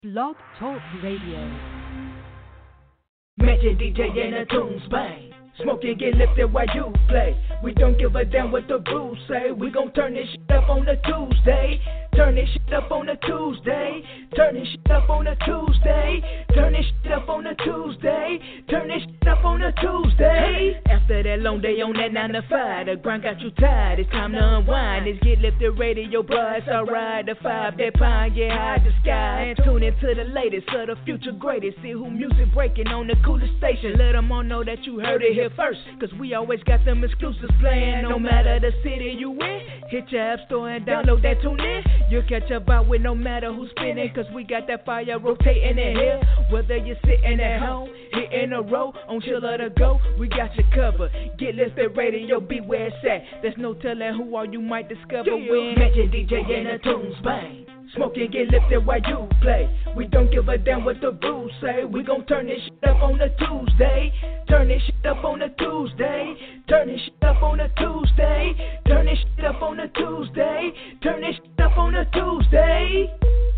Blog Talk Radio. Mention DJ and the tunes bang. Smoking get lifted while you play. We don't give a damn what the rules say. We gon' turn this shit up on a Tuesday. Turn this shit up on a Tuesday. Turn this shit up on a Tuesday. Turn this shit up on a Tuesday. Turn this shit up on a Tuesday. After that long day on that 9 to 5, the grind got you tired. It's time to unwind. It's Get Lifted Radio, bro. It's alright. The 5 that pine, get high the sky. And tune into the latest of the future greatest. See who music breaking on the coolest station. Let them all know that you heard it here first. Cause we always got them exclusives playing. No matter the city you in, hit your app store and download that tune in. You'll catch a vibe with no matter who's spinning. Cause we got that fire rotating in here. Whether you're sitting at home, hitting a row, on chill or to go, we got you covered. Get Lifted Radio, be where it's at. There's no telling who all you might discover when Mention DJ and the tunes bang. Smoking get lifted while you play. We don't give a damn what the rules say. We gon' turn this shit up on a Tuesday. Turn this shit up on a Tuesday. Turn this shit up on a Tuesday. Turn this shit up on a Tuesday. Turn this shit up on a Tuesday.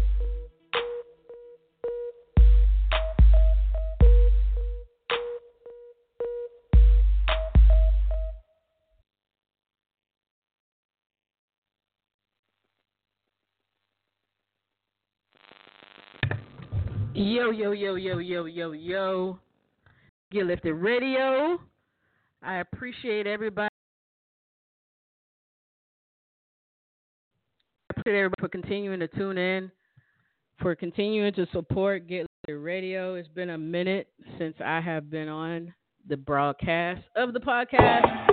Yo, yo, yo, yo, yo, yo, yo. Get Lifted Radio. I appreciate everybody. I appreciate everybody for continuing to tune in, for continuing to support Get Lifted Radio. It's been a minute since I have been on the broadcast of the podcast.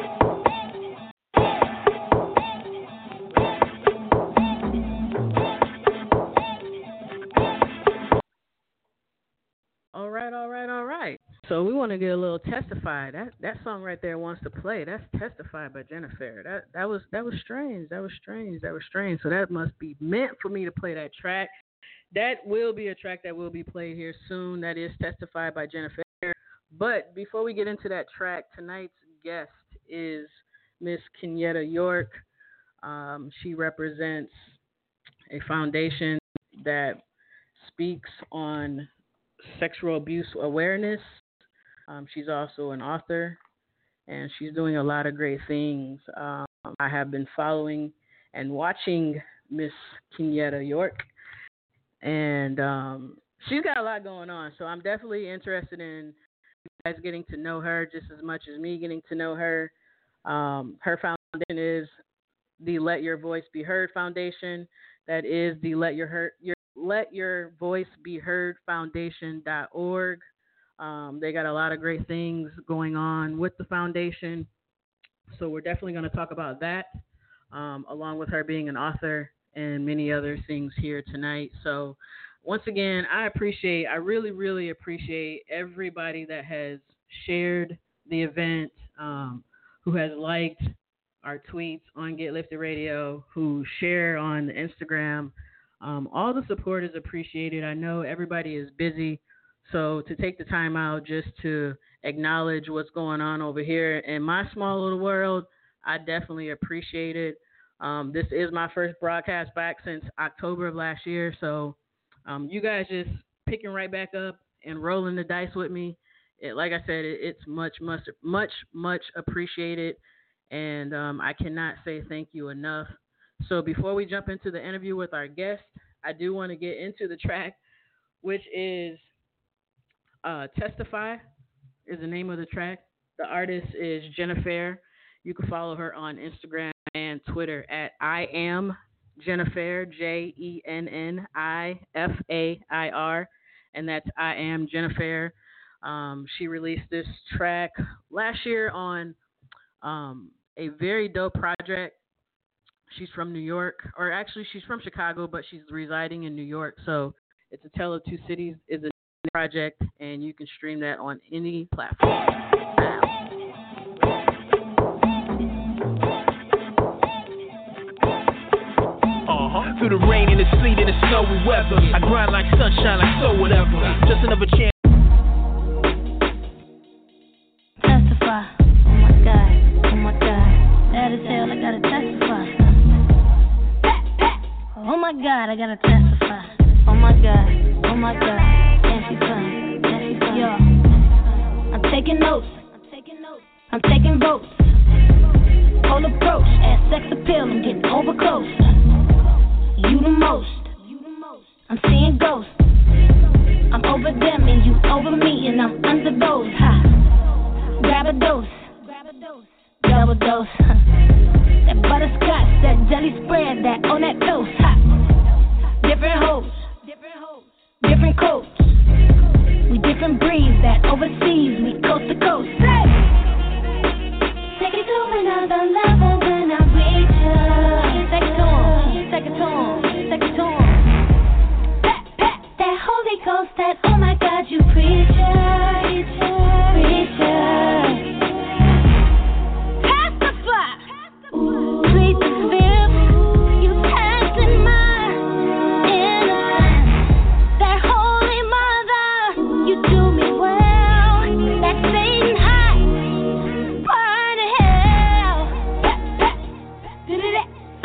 All right. So we want to get a little Testify. That song right there wants to play. That's Testify by Jennifer. That was strange. That was strange. So that must be meant for me to play that track. That will be a track that will be played here soon. That is Testify by Jennifer. But before we get into that track, tonight's guest is Miss Kenyatta York. She represents a foundation that speaks on sexual abuse awareness. She's also an author, and she's doing a lot of great things. I have been following and watching Miss Kenyatta York, and she's got a lot going on. So I'm definitely interested in you guys getting to know her just as much as me getting to know her. Her foundation is the Let Your Voice Be Heard Foundation. That is the Let Your Voice Be Heard Foundation.org. They got a lot of great things going on with the foundation. So we're definitely going to talk about that, along with her being an author and many other things here tonight. So once again, I really, really appreciate everybody that has shared the event, who has liked our tweets on Get Lifted Radio, who share on Instagram. All the support is appreciated. I know everybody is busy, so to take the time out just to acknowledge what's going on over here in my small little world, I definitely appreciate it. This is my first broadcast back since October of last year, so you guys just picking right back up and rolling the dice with me. Like I said, it's much, much, much, much appreciated, and I cannot say thank you enough. So before we jump into the interview with our guest, I do want to get into the track, which is Testify is the name of the track. The artist is Jennifer. You can follow her on Instagram and Twitter at I am Jennifer, JENNIFAIR, and that's I am Jennifer. She released this track last year on a very dope project. She's from New York, or actually she's from Chicago, but she's residing in New York. So it's A Tale of Two Cities is a project, and you can stream that on any platform. Through the rain and the sleet and the snowy weather, I grind like sunshine, like so whatever. Just another chance. Testify. Oh my God. That is hell, I gotta testify. Oh my God, I gotta testify. Oh my God. my God, yeah, she's fine. Yeah, she's fine. Yo, I'm taking notes. I'm taking votes. Whole approach, ass sex appeal, I'm getting over close. You the most. I'm seeing ghosts. I'm over them and you over me and I'm under those. Ha. Grab a dose. Double dose. That butterscotch, that jelly spread, that on that toast. Ha. Different hoes. Different coats. We different breeds, that overseas, we coast to coast. Take it to another level when I reach ya. Take it to 'em, take it to 'em, take it to 'em. That Holy Ghost, that oh my God, you preacher, preacher. Testify, plead the fifth, you testing my innocence. That Holy Mother, you do me well. That Satan high, burn in hell. Burn in hell.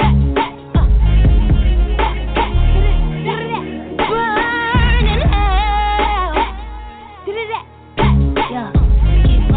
Yeah, keep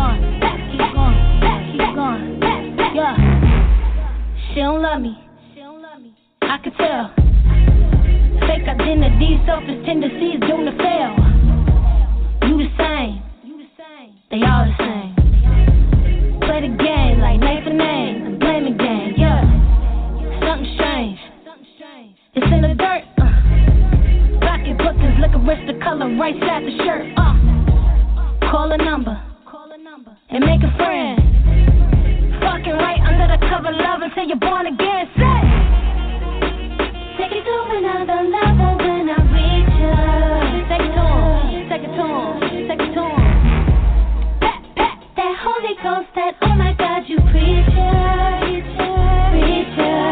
going. Yeah, she don't love me. I can tell. Fake identity, selfish tendencies doomed to fail. You the same. They all the same. Play the game like name for name. The blaming game. Yeah, something strange. It's in the dirt. Rocket bookings, licorice, the color right side the shirt. Call a number and make a friend. Fucking right under the cover, love until you're born again. Say, take it to another level when I reach ya. Take it to 'em, take it to 'em, take it to 'em. That Holy Ghost, that oh my God, you preacher, preacher.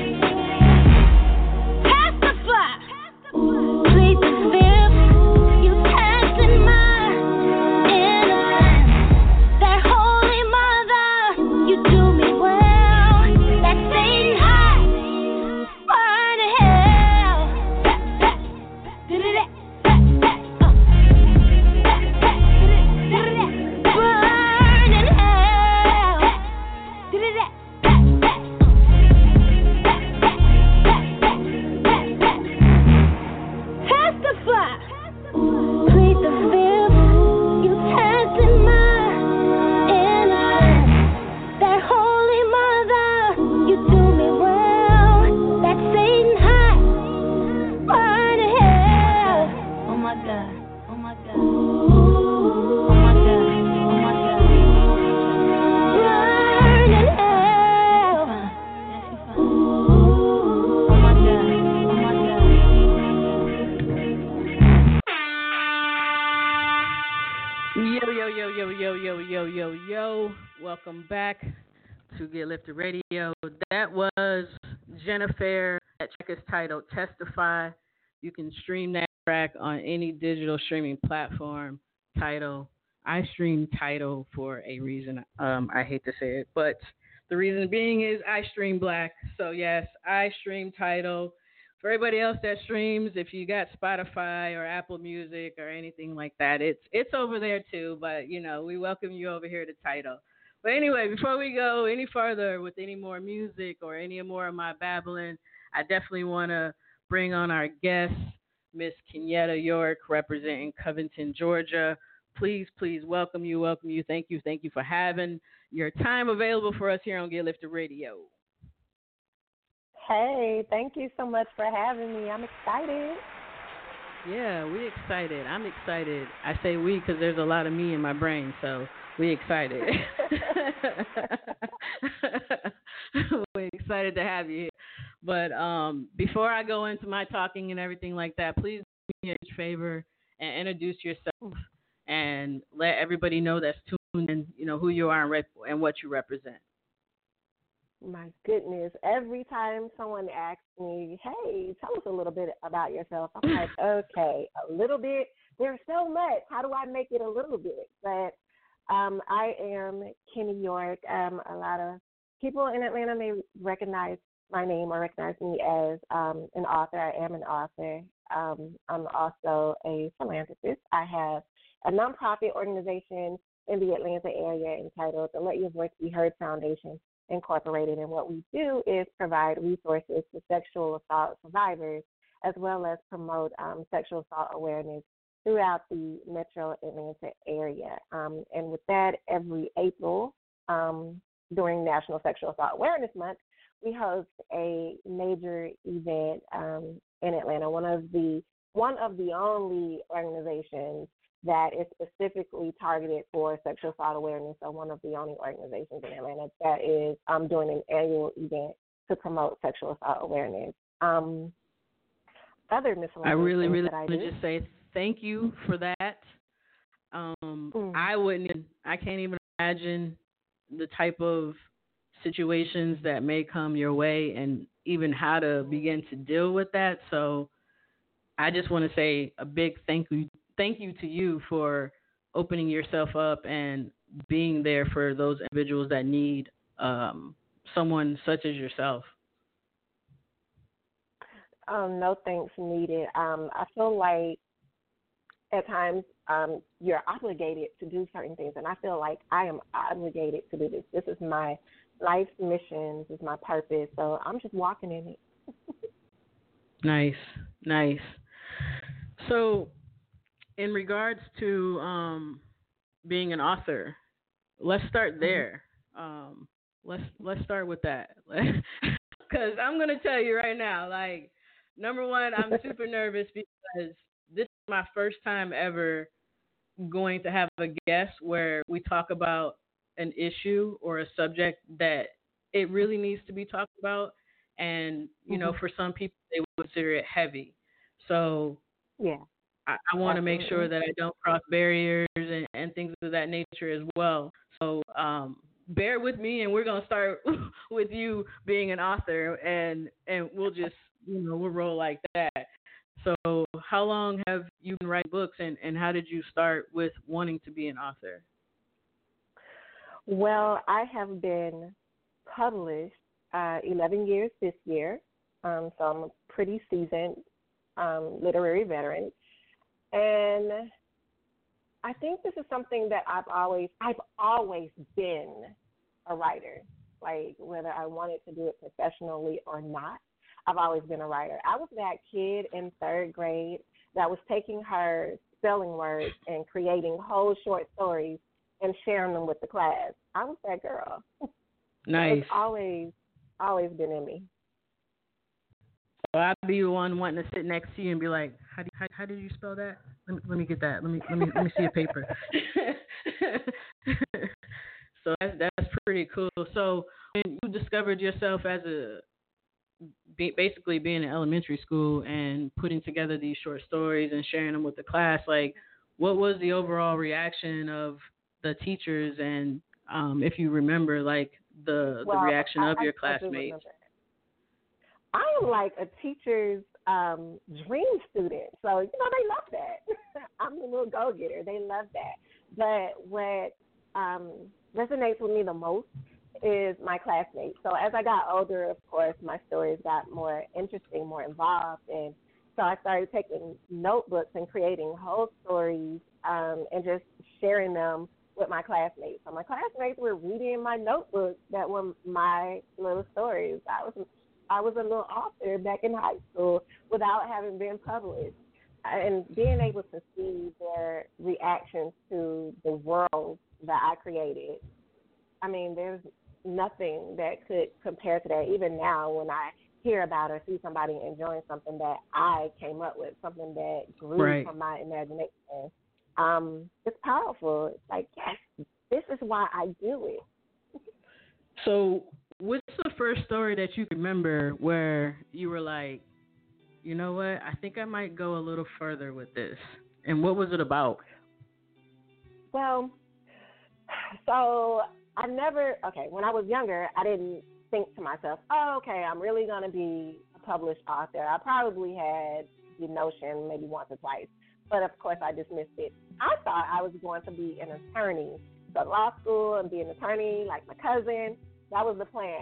Testify, plead the fifth, you testing my. That Holy Mother, you do me well. That Satan high, burn in hell. Burn in hell. Testify, plead the fifth, you testing my innocence. That Holy Mother, you do me well. That Satan high, burn in hell. Oh my God, oh my God, oh my God, oh my God. Burn in hell. Oh my God, oh my God. Yo. Welcome back to Get Lifted Radio. That was Jennifer. That track is titled Testify. You can stream that track on any digital streaming platform. I stream Tidal for a reason. I hate to say it, but the reason being is I stream black. So yes, I stream Tidal. For everybody else that streams, if you got Spotify or Apple Music or anything like that, it's over there too. But we welcome you over here to Tidal. But anyway, before we go any further with any more music or any more of my babbling, I definitely want to bring on our guest, Miss Kenyatta York, representing Covington, Georgia. Please welcome you. Thank you for having your time available for us here on Get Lifted Radio. Hey, thank you so much for having me. I'm excited. Yeah, we excited. I'm excited. I say we because there's a lot of me in my brain, so we excited. We're excited to have you here. But before I go into my talking and everything like that, please do me a huge favor and introduce yourself and let everybody know that's tuned in, who you are and what you represent. My goodness. Every time someone asks me, hey, tell us a little bit about yourself, I'm like, okay, a little bit. There's so much. How do I make it a little bit? But I am Kenny York. A lot of people in Atlanta may recognize my name or recognize me as an author. I am an author. I'm also a philanthropist. I have a nonprofit organization in the Atlanta area entitled the Let Your Voice Be Heard Foundation Incorporated. And what we do is provide resources to sexual assault survivors as well as promote sexual assault awareness throughout the metro Atlanta area. And with that, every April, during National Sexual Assault Awareness Month, we host a major event in Atlanta. One of the only organizations that is specifically targeted for sexual assault awareness, or one of the only organizations in Atlanta that is doing an annual event to promote sexual assault awareness. Other miscellaneous I really want to just say thank you for that. I can't even imagine the type of situations that may come your way and even how to begin to deal with that. So I just want to say a big thank you to you for opening yourself up and being there for those individuals that need someone such as yourself. No thanks needed. I feel like at times you're obligated to do certain things, and I feel like I am obligated to do this. This is my life's mission. This is my purpose, so I'm just walking in it. Nice. So in regards to being an author, let's start there. Let's start with that. Because I'm going to tell you right now, like, number one, I'm super nervous because this is my first time ever going to have a guest where we talk about an issue or a subject that it really needs to be talked about. And, you know, for some people, they would consider it heavy. So yeah, I want to make sure that I don't cross barriers and things of that nature as well. So bear with me, and we're going to start with you being an author, and we'll just, we'll roll like that. So how long have you been writing books, and how did you start with wanting to be an author? Well, I have been published 11 years this year, so I'm a pretty seasoned literary veteran. And I think this is something that I've always been a writer, like whether I wanted to do it professionally or not. I've always been a writer. I was that kid in third grade that was taking her spelling words and creating whole short stories and sharing them with the class. I was that girl. Nice. It's always been in me. So I'd be the one wanting to sit next to you and be like, how did you spell that? Let me get that. Let me see a paper. So that's pretty cool. So when you discovered yourself as basically being in elementary school and putting together these short stories and sharing them with the class, like, what was the overall reaction of the teachers, and if you remember, like, the reaction of your classmates? I am like a teacher's dream student, so they love that. I'm the little go-getter. They love that. But what resonates with me the most is my classmates. So as I got older, of course, my stories got more interesting, more involved, and so I started taking notebooks and creating whole stories and just sharing them with my classmates. So my classmates were reading my notebooks that were my little stories. I was a little author back in high school without having been published. And being able to see their reactions to the world that I created, I mean, there's nothing that could compare to that. Even now, when I hear about or see somebody enjoying something that I came up with, something that grew from my imagination, it's powerful. It's like, yes, this is why I do it. So what's the first story that you remember where you were like, you know what, I think I might go a little further with this? And what was it about? Well, so when I was younger, I didn't think to myself, oh, okay, I'm really going to be a published author. I probably had the notion maybe once or twice, but of course I dismissed it. I thought I was going to be an attorney, go to law school and be an attorney like my cousin. That was the plan.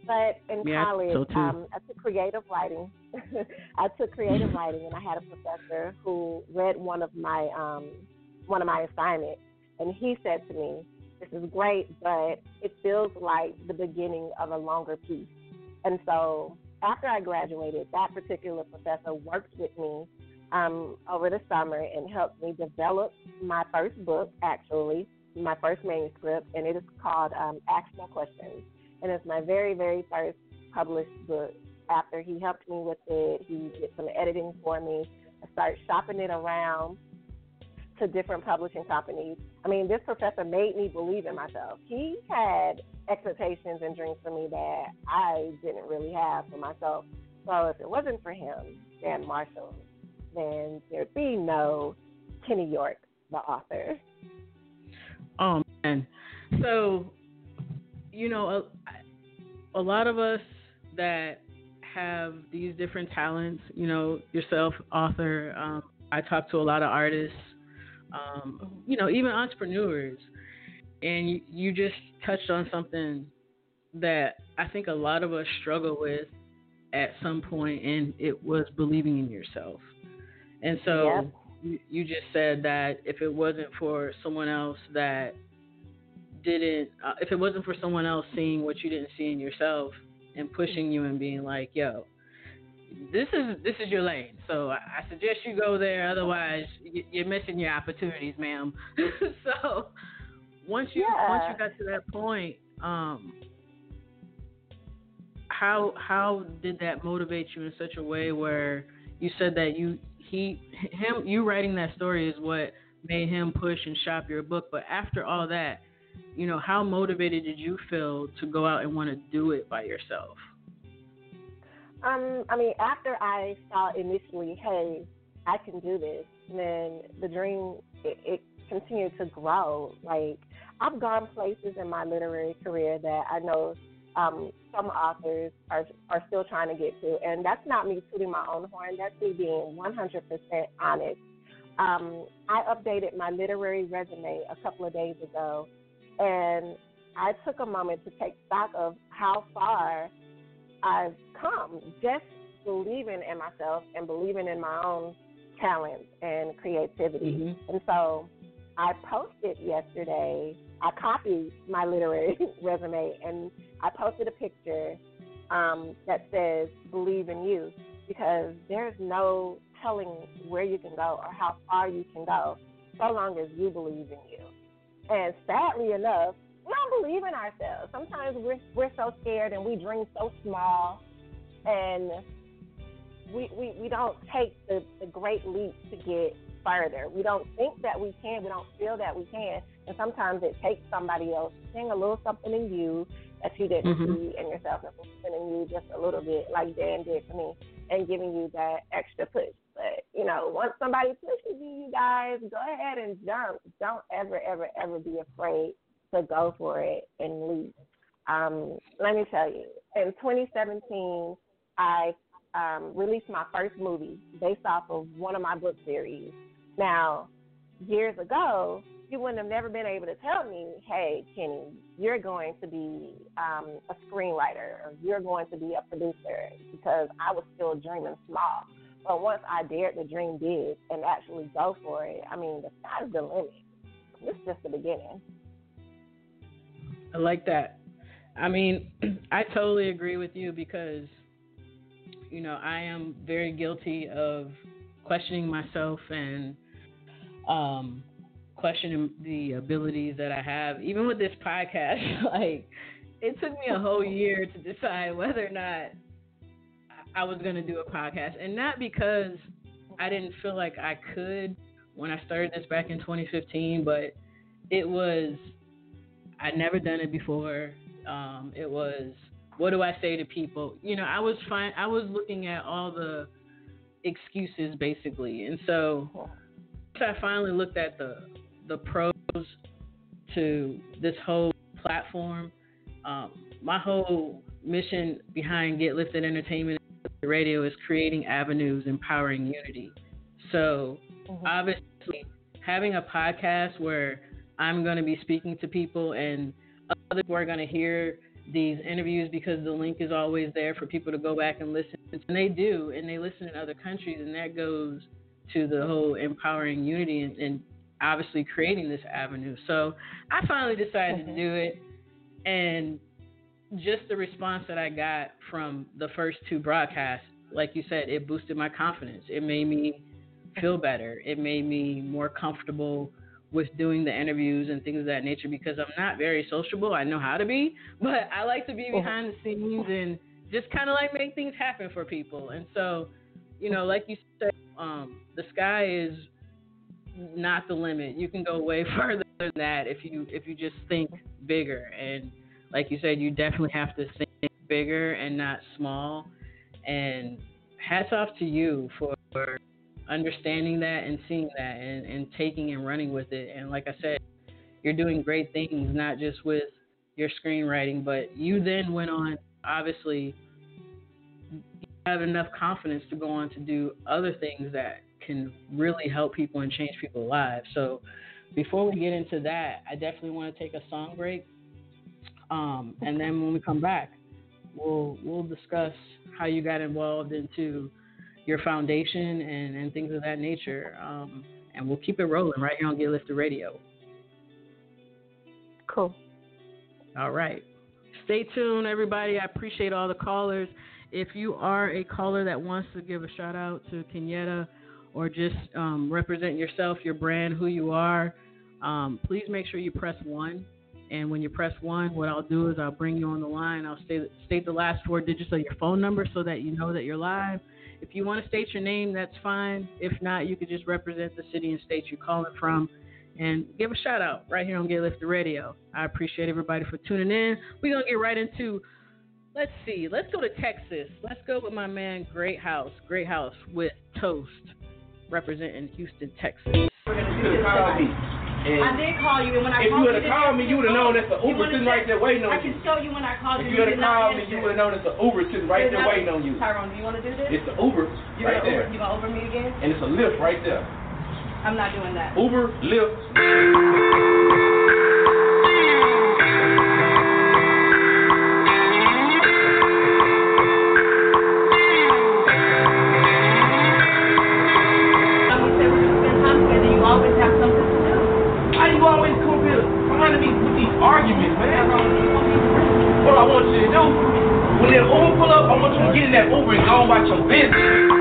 But in college, so too. I took creative writing. I took creative writing, and I had a professor who read one of my assignments, and he said to me, "This is great, but it feels like the beginning of a longer piece." And so, after I graduated, that particular professor worked with me over the summer and helped me develop my first book, actually, my first manuscript, and it is called Ask No Questions. And it's my very, very first published book. After he helped me with it, he did some editing for me. I started shopping it around to different publishing companies. I mean, this professor made me believe in myself. He had expectations and dreams for me that I didn't really have for myself. So if it wasn't for him, Dan Marshall, then there'd be no Kenny York, the author. Oh, man. So, you know, a lot of us that have these different talents, you know, yourself, author, I talk to a lot of artists, you know, even entrepreneurs, and you just touched on something that I think a lot of us struggle with at some point, and it was believing in yourself. And so you just said that if it wasn't for someone else that didn't, if it wasn't for someone else seeing what you didn't see in yourself and pushing you and being like, yo, this is your lane, so I suggest you go there, otherwise you're missing your opportunities, ma'am. So once you got to that point, how did that motivate you in such a way where you said that you writing that story is what made him push and shop your book, but after all that, you know, how motivated did you feel to go out and want to do it by yourself? I mean, after I saw initially, hey, I can do this, then the dream, it continued to grow. Like, I've gone places in my literary career that I know some authors are still trying to get to, and that's not me tooting my own horn. That's me being 100% honest. I updated my literary resume a couple of days ago, and I took a moment to take stock of how far I've come, just believing in myself and believing in my own talents and creativity. Mm-hmm. And so I posted yesterday, I copied my literary resume, and I posted a picture that says, believe in you, because there's no telling where you can go or how far you can go so long as you believe in you. And sadly enough, we don't believe in ourselves. Sometimes we're so scared and we dream so small, and we don't take the great leap to get further. We don't think that we can. We don't feel that we can. And sometimes it takes somebody else seeing a little something in you that you didn't see in yourself, and believing in you just a little bit, like Dan did for me, and giving you that extra push. But, you know, once somebody pushes you guys, go ahead and jump. Don't ever, ever, ever be afraid to go for it and leave. Let me tell you, in 2017, I released my first movie based off of one of my book series. Now, years ago, you wouldn't have never been able to tell me, hey, Kenny, you're going to be a screenwriter, or you're going to be a producer, because I was still dreaming small. But once I dared to dream big and actually go for it, I mean, the sky's the limit. This is just the beginning. I like that. I mean, I totally agree with you, because, you know, I am very guilty of questioning myself and questioning the abilities that I have. Even with this podcast, like, it took me a whole year to decide whether or not I was going to do a podcast. And not because I didn't feel like I could when I started this back in 2015, but it was, I'd never done it before. It was, what do I say to people? You know, I was looking at all the excuses, basically. And so once I finally looked at the pros to this whole platform, my whole mission behind Get Lifted Entertainment Radio is creating avenues, empowering unity. So obviously having a podcast where I'm going to be speaking to people and other people are going to hear these interviews because the link is always there for people to go back and listen. And they do, and they listen in other countries, and that goes to the whole empowering unity and obviously creating this avenue. So I finally decided to do it, and just the response that I got from the first 2 broadcasts, like you said, it boosted my confidence. It made me feel better. It made me more comfortable with doing the interviews and things of that nature because I'm not very sociable. I know how to be, but I like to be behind the scenes and just kind of like make things happen for people. And so, you know, like you said, the sky is not the limit. You can go way further than that if you just think bigger. And like you said, you definitely have to think bigger and not small. And hats off to you for understanding that and seeing that and taking and running with it. And like I said, you're doing great things, not just with your screenwriting, but you then went on, obviously, you have enough confidence to go on to do other things that can really help people and change people's lives. So before we get into that, I definitely want to take a song break. And then when we come back, we'll discuss how you got involved into your foundation and things of that nature. And we'll keep it rolling right here on Get Lifted Radio. Cool. All right. Stay tuned, everybody. I appreciate all the callers. If you are a caller that wants to give a shout out to Kenyatta or just represent yourself, your brand, who you are, please make sure you press 1. And when you press 1, what I'll do is I'll bring you on the line. I'll state the last 4 digits of your phone number so that you know that you're live. If you want to state your name, that's fine. If not, you could just represent the city and state you're calling from and give a shout out right here on Get Lifted Radio. I appreciate everybody for tuning in. We're going to get right into, let's go to Texas. Let's go with my man Great House with Toast, representing Houston, Texas. We're going to do this tonight. I did call you, and when I called you, if you would have called me, you would have known that's the Uber sitting right there waiting on you. I can show you when I called you. If you would have called me, you would have known it's the Uber sitting right there waiting on you. Tyrone, do you want to do this? It's the Uber right there. You gonna Uber me again? And it's a Lyft right there. I'm not doing that. Uber, Lyft. Arguments, man. What I want you to do, when that Uber pull up, I want you to get in that Uber and go about your business.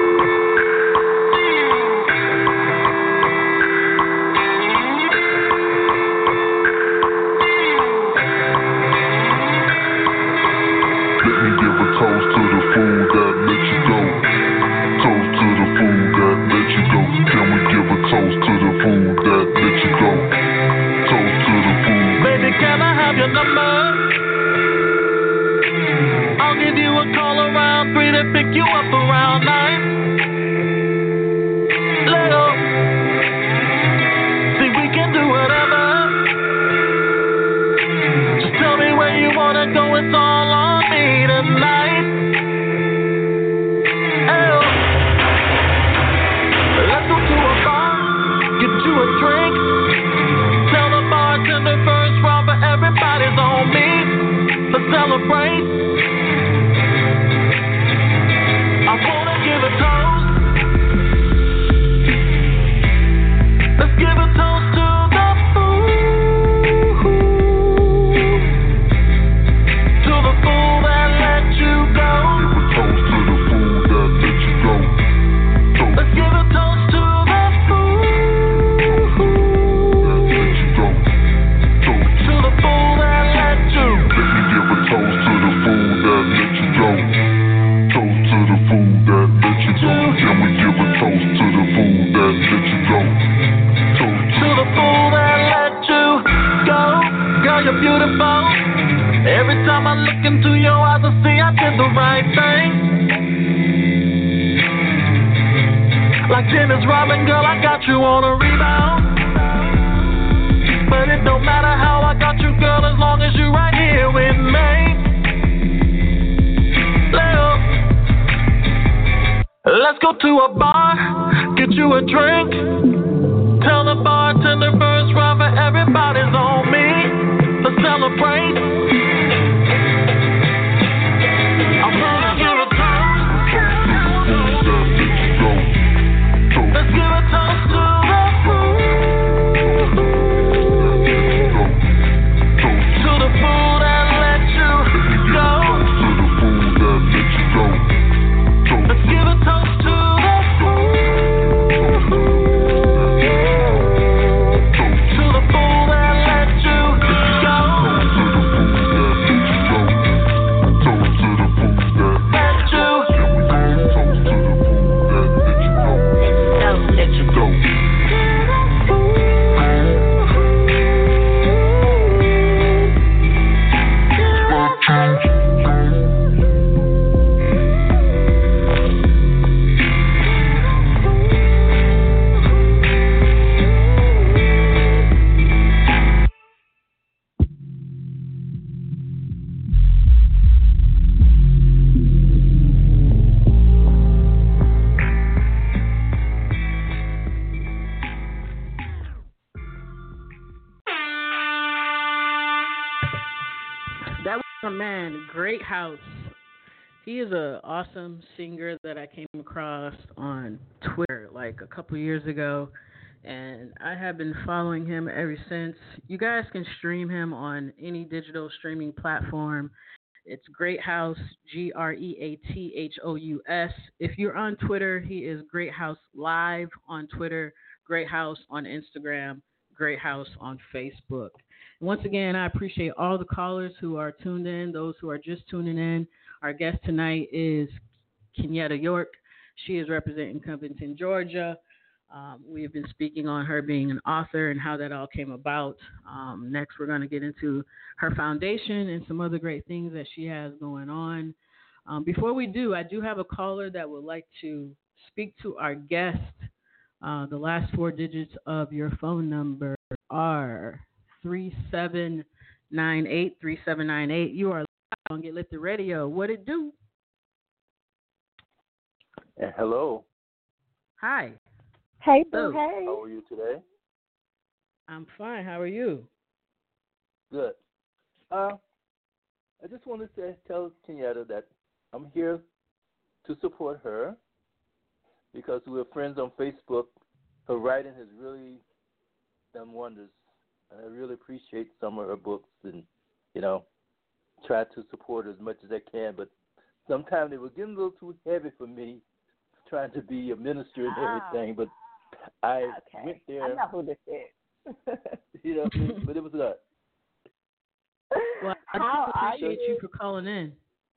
Let me give a toast to the food that let you go. Toast to the food that let you go. Can we give a toast to the food that let you go? Toast to the food. Baby, can I have your number? I'll give you a call around 3 to pick you up around 9. Little, see we can do whatever. Just tell me where you wanna go, it's all on me tonight. Oh, let's go to a bar, get you a drink. Tell the bartender first round, but everybody's on me. Let's celebrate. I wanna give a toast. Let's give a toast to the food. To the food that let you go. Give a toast to the food that let you go. Toast. Let's give a toast to the food. That let you go. Toast. To the food that let you. Let me give a toast to the food that let you go. Toast to the food that let you go. Can we give a toast to the food that let you go? Toast to the food that let you go. Girl, you're beautiful. Every time I look into your eyes, I see I did the right thing. Like Dennis Rodman, girl, I got you on a rebound. But it don't matter how I got you, girl, as long as you right here with me. Let's go to a bar, get you a drink. Tell the bartender first round, but everybody's on me. Let's celebrate. Oh man, Great House. He is an awesome singer that I came across on Twitter like a couple years ago, and I have been following him ever since. You guys can stream him on any digital streaming platform. It's Great House, Greathous. If you're on Twitter, he is Great House Live on Twitter, Great House on Instagram, Great House on Facebook. Once again, I appreciate all the callers who are tuned in, those who are just tuning in. Our guest tonight is Kenyatta York. She is representing Covington, Georgia. We have been speaking on her being an author and how that all came about. Next, we're going to get into her foundation and some other great things that she has going on. Before we do, I do have a caller that would like to speak to our guest. The last four digits of your phone number are 3798. You are live on Get Lifted Radio. What it do? Hello. Hi. Hey, Hello. boo, hey. How are you today? I'm fine. How are you? Good. I just wanted to tell Kenyatta that I'm here to support her because we're friends on Facebook. Her writing has really done wonders. I really appreciate some of her books and, try to support her as much as I can. But sometimes they were getting a little too heavy for me, trying to be a minister and everything. But I went there. I know who this is. But it was good. Well, I appreciate you for calling in.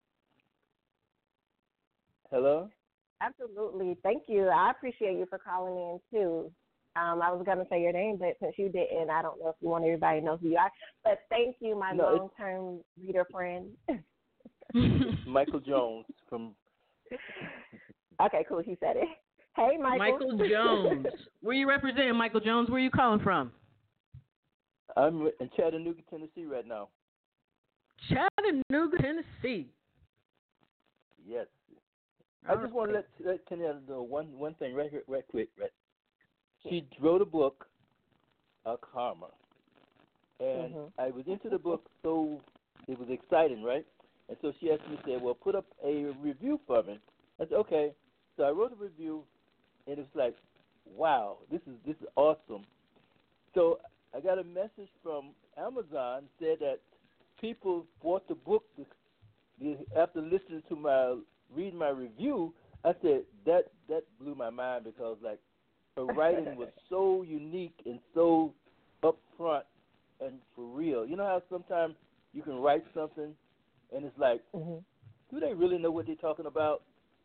Hello? Absolutely. Thank you. I appreciate you for calling in, too. I was going to say your name, but since you didn't, I don't know if you want everybody to know who you are. But thank you, my long-term reader friend. Michael Jones from... Okay, cool. He said it. Hey, Michael. Michael Jones. Where you representing, Michael Jones? Where you calling from? I'm in Chattanooga, Tennessee right now. Chattanooga, Tennessee. Yes. I just want to let Kenyatta know one thing right here, right quick. Right. She wrote a book, Karma, and I was into the book, so it was exciting, right? And so she asked me to say, well, put up a review for me. I said, okay. So I wrote a review, and it was like, wow, this is awesome. So I got a message from Amazon said that people bought the book after listening to reading my review. I said that blew my mind because her writing was so unique and so upfront and for real. You know how sometimes you can write something and it's like, do they really know what they're talking about?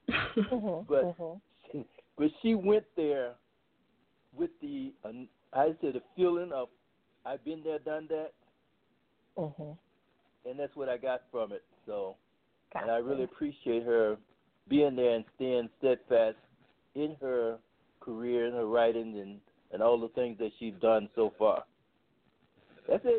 But she went there with the feeling of I've been there, done that, and that's what I got from it. So, and I really appreciate her being there and staying steadfast in her career, in her writing, and all the things that she's done so far. That's it.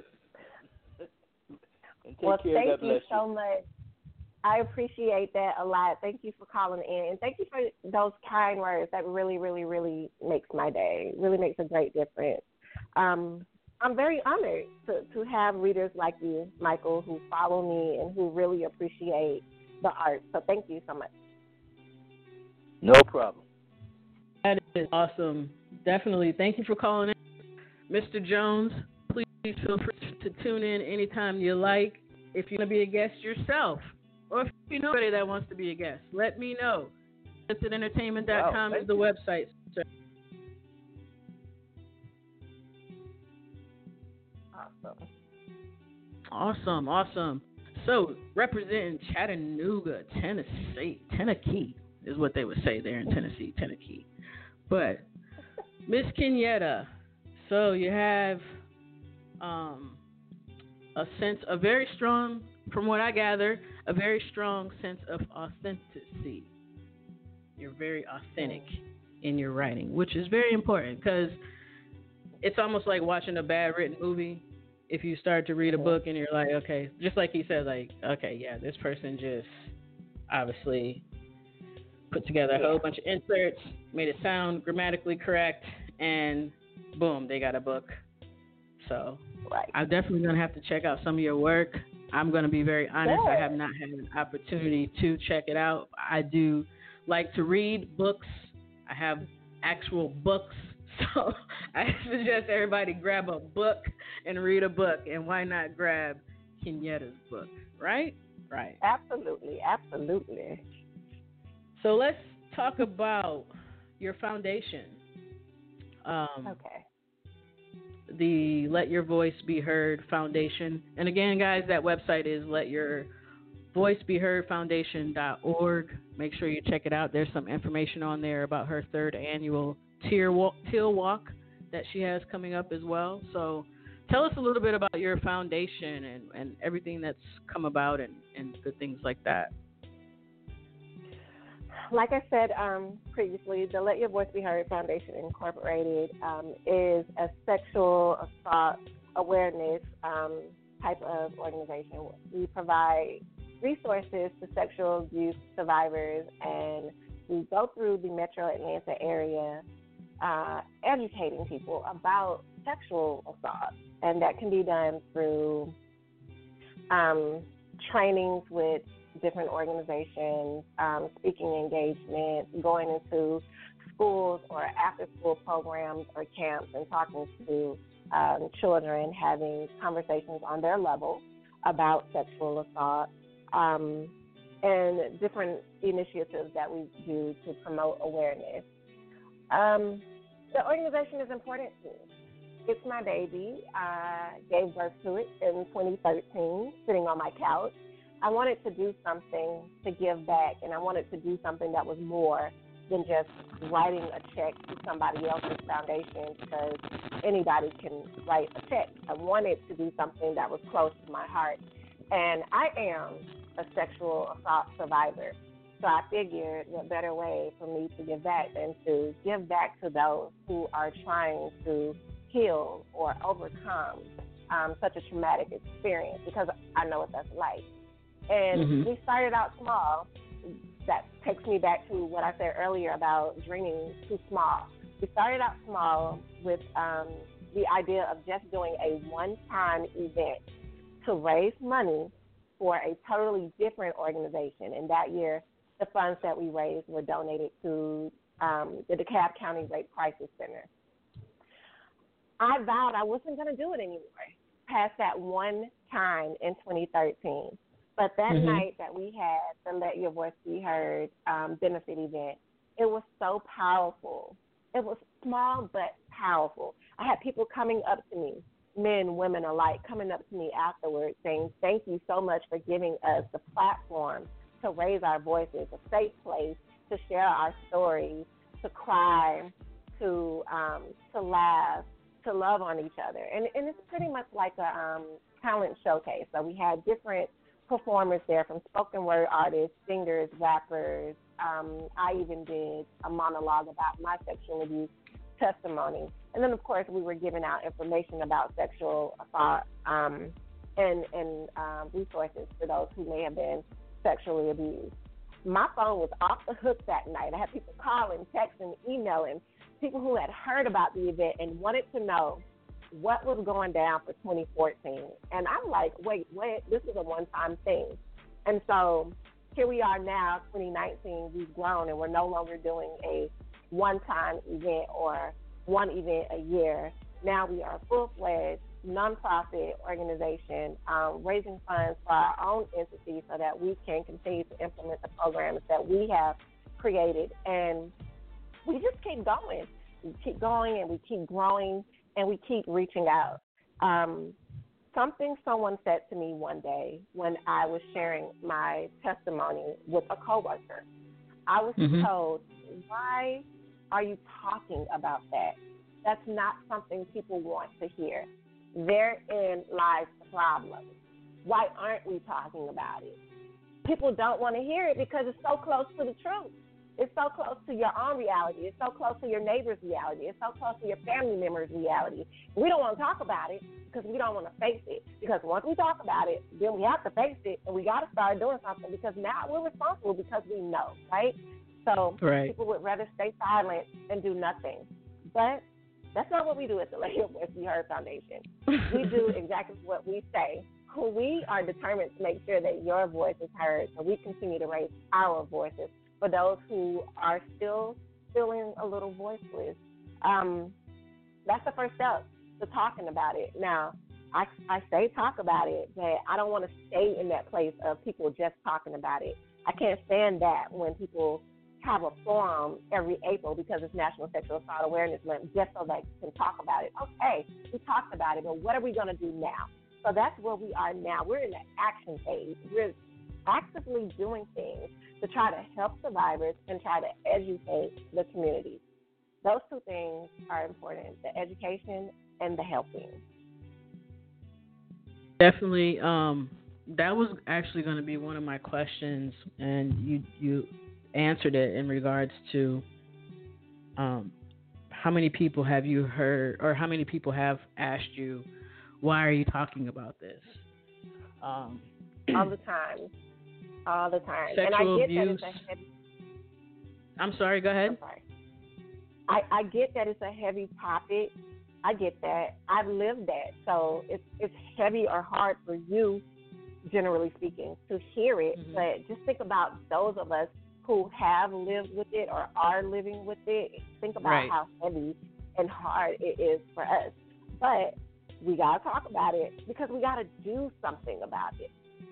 And take care. Thank God bless you so much. I appreciate that a lot. Thank you for calling in, and thank you for those kind words. That really, really, really makes my day. Really makes a great difference. I'm very honored to have readers like you, Michael, who follow me and who really appreciate the art. So thank you so much. No problem. That is awesome. Definitely. Thank you for calling in. Mr. Jones, please feel free to tune in anytime you like. If you want to be a guest yourself, or if you know anybody that wants to be a guest, let me know. LiftedEntertainment.com is the website. Awesome. So, representing Chattanooga, Tennessee is what they would say there in Tennessee. But, Miss Kenyatta, so you have a very strong, from what I gather, a very strong sense of authenticity. You're very authentic in your writing, which is very important because it's almost like watching a bad written movie. If you start to read a book and you're like, okay, just like he said, this person just obviously put together a whole bunch of inserts, made it sound grammatically correct, and boom, they got a book. So I'm definitely going to have to check out some of your work. I'm going to be very honest. Good. I have not had an opportunity to check it out. I do like to read books. I have actual books. So I suggest everybody grab a book and read a book. And why not grab Kenetta's book, right? Right. Absolutely. Absolutely. So let's talk about your foundation. Okay. The Let Your Voice Be Heard Foundation. And again, guys, that website is letyourvoicebeheardfoundation.org. Make sure you check it out. There's some information on there about her third annual Teal Walk that she has coming up as well. So tell us a little bit about your foundation and everything that's come about and the things like that. Like I said previously, the Let Your Voice Be Heard Foundation Incorporated is a sexual assault awareness type of organization. We provide resources to sexual abuse survivors, and we go through the metro Atlanta area educating people about sexual assault. And that can be done through trainings with different organizations, speaking engagements, going into schools or after-school programs or camps and talking to children, having conversations on their level about sexual assault, and different initiatives that we do to promote awareness. The organization is important to me. It's my baby. I gave birth to it in 2013, sitting on my couch. I wanted to do something to give back, and I wanted to do something that was more than just writing a check to somebody else's foundation, because anybody can write a check. I wanted to do something that was close to my heart. And I am a sexual assault survivor. So I figured what better way for me to give back than to give back to those who are trying to heal or overcome such a traumatic experience, because I know what that's like. And we started out small. That takes me back to what I said earlier about dreaming too small. We started out small with the idea of just doing a one-time event to raise money for a totally different organization. And that year, the funds that we raised were donated to the DeKalb County Rape Crisis Center. I vowed I wasn't going to do it anymore past that one time in 2013. But that night that we had the Let Your Voice Be Heard benefit event, it was so powerful. It was small but powerful. I had people coming up to me, men, women alike, coming up to me afterwards saying, thank you so much for giving us the platform to raise our voices, a safe place to share our stories, to cry, to laugh, to love on each other. And it's pretty much like a talent showcase. So we had different performers there, from spoken word artists, singers, rappers. I even did a monologue about my sexual abuse testimony. And then, of course, we were giving out information about sexual assault and resources for those who may have been sexually abused. My phone was off the hook that night. I had people calling, texting, emailing, people who had heard about the event and wanted to know what was going down for 2014. And I'm like, wait, this is a one-time thing. And so here we are now, 2019, we've grown, and we're no longer doing a one-time event or one event a year. Now we are a full-fledged nonprofit organization raising funds for our own entity so that we can continue to implement the programs that we have created. And we just keep going. We keep going and we keep growing and we keep reaching out. Something someone said to me one day when I was sharing my testimony with a coworker, I was told, why are you talking about that? That's not something people want to hear. Therein lies the problem. Why aren't we talking about it? People don't want to hear it because it's so close to the truth. It's so close to your own reality. It's so close to your neighbor's reality. It's so close to your family member's reality. We don't want to talk about it because we don't want to face it. Because once we talk about it, then we have to face it, and we got to start doing something because now we're responsible because we know, right? So people would rather stay silent and do nothing. But that's not what we do at the Let Your Voice Be Heard Foundation. We do exactly what we say, we are determined to make sure that your voice is heard, so we continue to raise our voices for those who are still feeling a little voiceless. That's the first step to talking about it. Now, I say talk about it, but I don't want to stay in that place of people just talking about it. I can't stand that when people have a forum every April because it's National Sexual Assault Awareness Month just so they can talk about it. Okay, we talked about it, but what are we going to do now? So that's where we are now. We're in the action phase. We're actively doing things to try to help survivors and try to educate the community. Those two things are important, the education and the helping. Definitely. That was actually going to be one of my questions, and you answered it in regards to how many people have you heard, or how many people have asked you, why are you talking about this? All the time. All the time. Sexual and I get abuse. That it's a heavy... I'm sorry, go ahead. I'm sorry. I get that it's a heavy topic. I get that. I've lived that. So it's heavy or hard for you, generally speaking, to hear it. Mm-hmm. But just think about those of us who have lived with it or are living with it. Think about how heavy and hard it is for us. But we got to talk about it because we got to do something about it.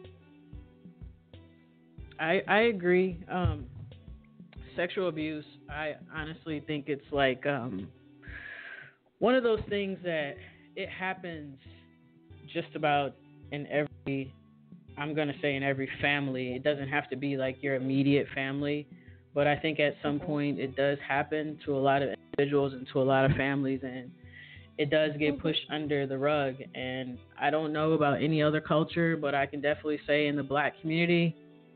I agree. Sexual abuse, I honestly think it's like one of those things that it happens just about in every, I'm going to say in every family. It doesn't have to be like your immediate family, but I think at some point it does happen to a lot of individuals and to a lot of families, and it does get pushed under the rug. And I don't know about any other culture, but I can definitely say in the Black community,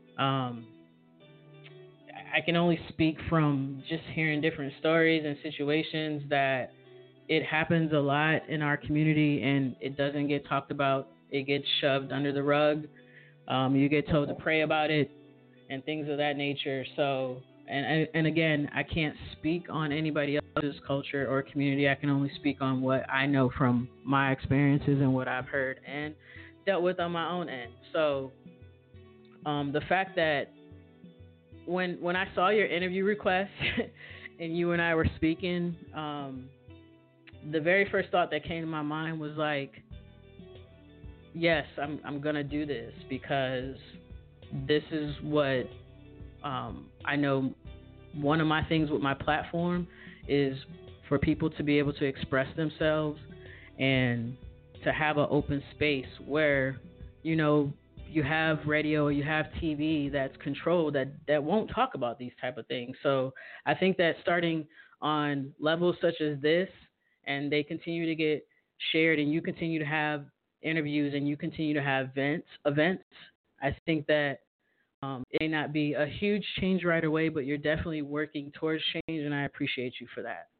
I can only speak from just hearing different stories and situations that it happens a lot in our community, and it doesn't get talked about. It gets shoved under the rug. You get told to pray about it and things of that nature. So, and again, I can't speak on anybody else's culture or community. I can only speak on what I know from my experiences and what I've heard and dealt with on my own end. So, the fact that when I saw your interview request and you and I were speaking, the very first thought that came to my mind was like, yes, I'm gonna do this because this is what I know. One of my things with my platform is for people to be able to express themselves and to have an open space where, you know, you have radio, you have TV that's controlled that won't talk about these type of things. So I think that starting on levels such as this, and they continue to get shared, and you continue to have interviews, and you continue to have events, I think that it may not be a huge change right away, but you're definitely working towards change, and I appreciate you for that.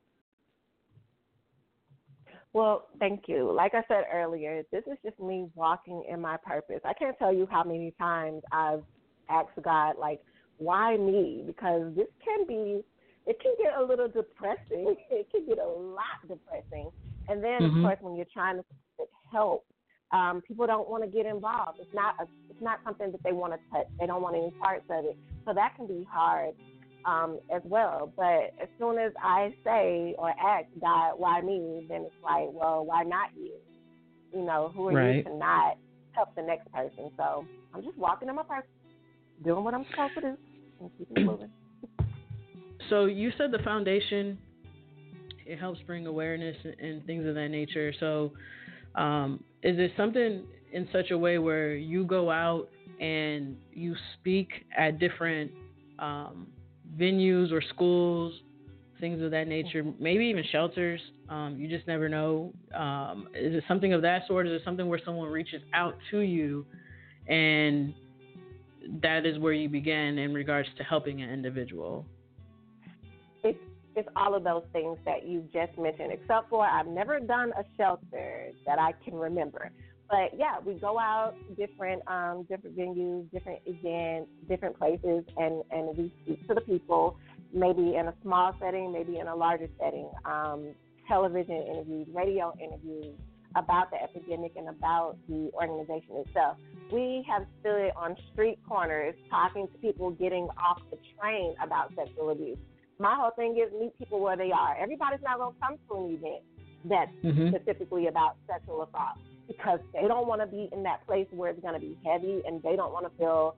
Well, thank you. Like I said earlier, this is just me walking in my purpose. I can't tell you how many times I've asked God, like, why me? Because it can get a little depressing. It can get a lot depressing. And then, of course, when you're trying to help, people don't want to get involved. It's not something that they want to touch. They don't want any parts of it. So that can be hard as well. But as soon as I say or ask God, why me, then it's like, well, why not you? You know, who are you to not help the next person? So I'm just walking in my purpose, doing what I'm supposed to do, and keeping moving. So you said the foundation, it helps bring awareness and things of that nature. So is it something in such a way where you go out and you speak at different venues or schools, things of that nature, maybe even shelters? You just never know. Is it something of that sort? Is it something where someone reaches out to you and that is where you begin in regards to helping an individual? It's all of those things that you just mentioned, except for I've never done a shelter that I can remember. But, yeah, we go out different venues, different events, different places, and we speak to the people, maybe in a small setting, maybe in a larger setting, television interviews, radio interviews, about the epidemic and about the organization itself. We have stood on street corners talking to people getting off the train about sexual abuse. My whole thing is meet people where they are. Everybody's not going to come to an event that's specifically about sexual assault because they don't want to be in that place where it's going to be heavy and they don't want to feel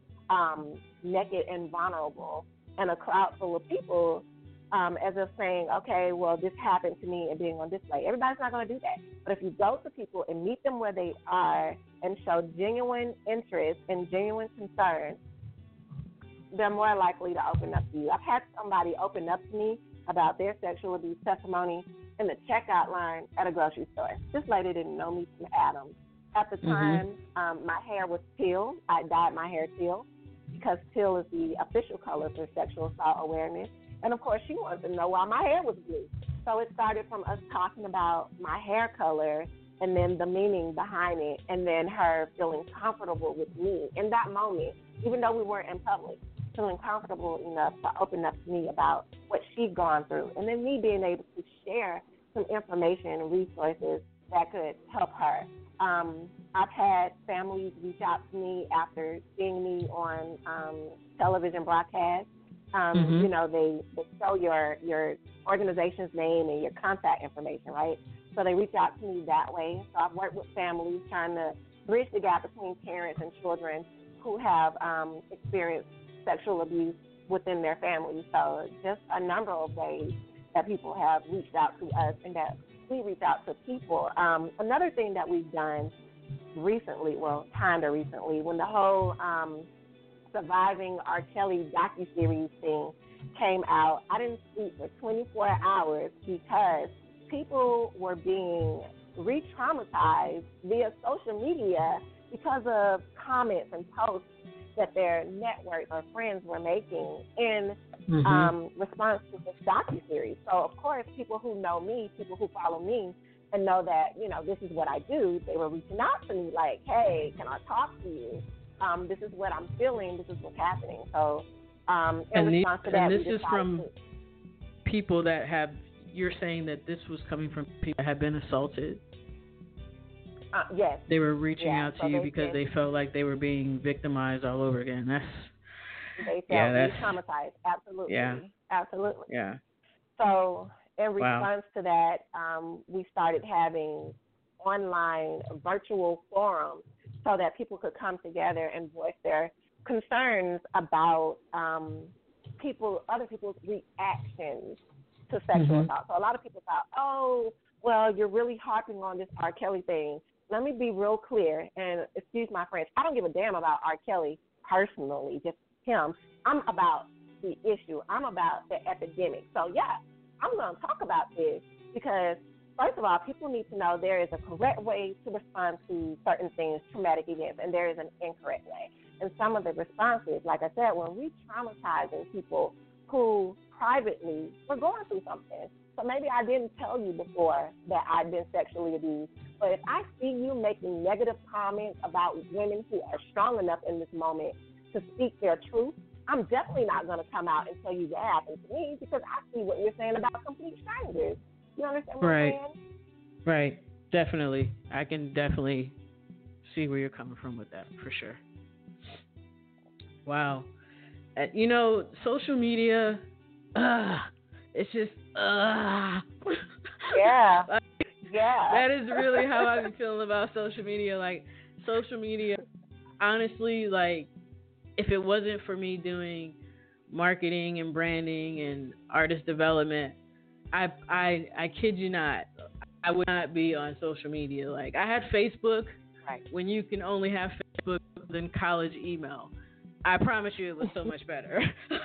naked and vulnerable in a crowd full of people as if saying, okay, well, this happened to me and being on display. Everybody's not going to do that. But if you go to people and meet them where they are and show genuine interest and genuine concern, they're more likely to open up to you. I've had somebody open up to me about their sexual abuse testimony in the checkout line at a grocery store. This lady didn't know me from Adam. At the time, my hair was teal. I dyed my hair teal because teal is the official color for sexual assault awareness. And, of course, she wanted to know why my hair was blue. So it started from us talking about my hair color and then the meaning behind it and then her feeling comfortable with me in that moment, even though we weren't in public, feeling comfortable enough to open up to me about what she'd gone through. And then me being able to share some information and resources that could help her. I've had families reach out to me after seeing me on television broadcasts. You know, they show your organization's name and your contact information, right? So they reach out to me that way. So I've worked with families trying to bridge the gap between parents and children who have experienced sexual abuse within their families. So just a number of ways that people have reached out to us and that we reach out to people. Another thing that we've done recently, well, kind of recently, when the whole Surviving R. Kelly docuseries thing came out, I didn't sleep for 24 hours because people were being re-traumatized via social media because of comments and posts that their networks or friends were making in response to this docuseries. So, of course, people who know me, people who follow me, and know that, you know, this is what I do, they were reaching out to me like, hey, can I talk to you? This is what I'm feeling. This is what's happening. So, in response to that, this is from people that have, you're saying that this was coming from people that have been assaulted? Yes. They were reaching out to you because they felt like they were being victimized all over again. They felt traumatized. Absolutely. Yeah. Absolutely. Yeah. So, in response to that, we started having online virtual forums so that people could come together and voice their concerns about other people's reactions to sexual assault. So a lot of people thought, oh, well, you're really harping on this R. Kelly thing. Let me be real clear, and excuse my French, I don't give a damn about R. Kelly personally, just him. I'm about the issue. I'm about the epidemic. So, yeah, I'm going to talk about this because, first of all, people need to know there is a correct way to respond to certain things, traumatic events, and there is an incorrect way. And some of the responses, like I said, when we traumatizing people who privately were going through something. So maybe I didn't tell you before that I'd been sexually abused, but if I see you making negative comments about women who are strong enough in this moment to speak their truth, I'm definitely not going to come out and tell you what happened to me because I see what you're saying about complete strangers. You understand what I'm saying? Right. Definitely. I can definitely see where you're coming from with that, for sure. Wow. You know, social media, it's just, Yeah. Yeah. That is really how I've been feeling about social media. Like, social media, honestly, like, if it wasn't for me doing marketing and branding and artist development, I kid you not, I would not be on social media. Like, I had Facebook when you can only have Facebook than college email. I promise you it was so much better.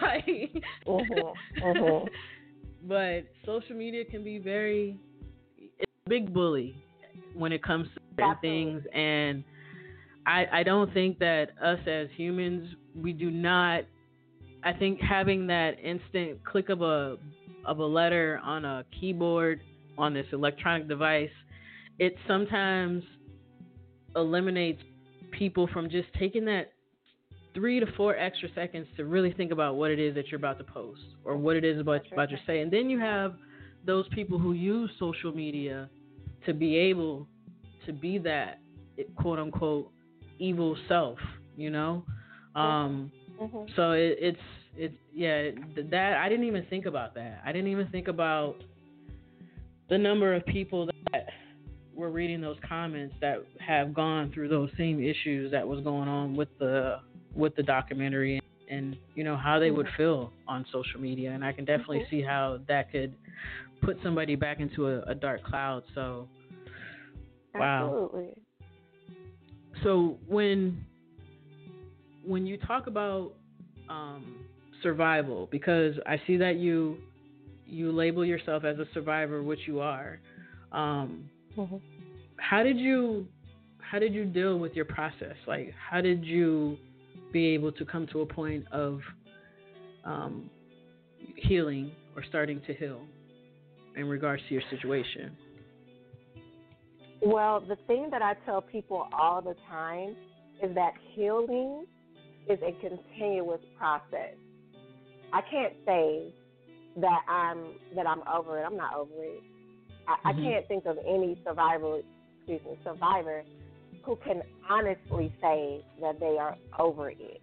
But social media can be it's a big bully when it comes to certain things. And I don't think that us as humans, we do not, I think having that instant click of a letter on a keyboard on this electronic device, it sometimes eliminates people from just taking that 3 to 4 extra seconds to really think about what it is that you're about to post or what it is about to say. And then you have those people who use social media to be able to be that quote unquote evil self, you know. So it's that I didn't even think about that. I didn't even think about the number of people that were reading those comments that have gone through those same issues that was going on with the documentary, and you know how they would feel on social media. And I can definitely see how that could put somebody back into a dark cloud. So wow. Absolutely. So when you talk about survival, because I see that you label yourself as a survivor, which you are. How did you deal with your process? Like, how did you be able to come to a point of healing or starting to heal in regards to your situation? Well, the thing that I tell people all the time is that healing is a continuous process. I can't say that I'm over it. I'm not over it. I can't think of any survivor who can honestly say that they are over it.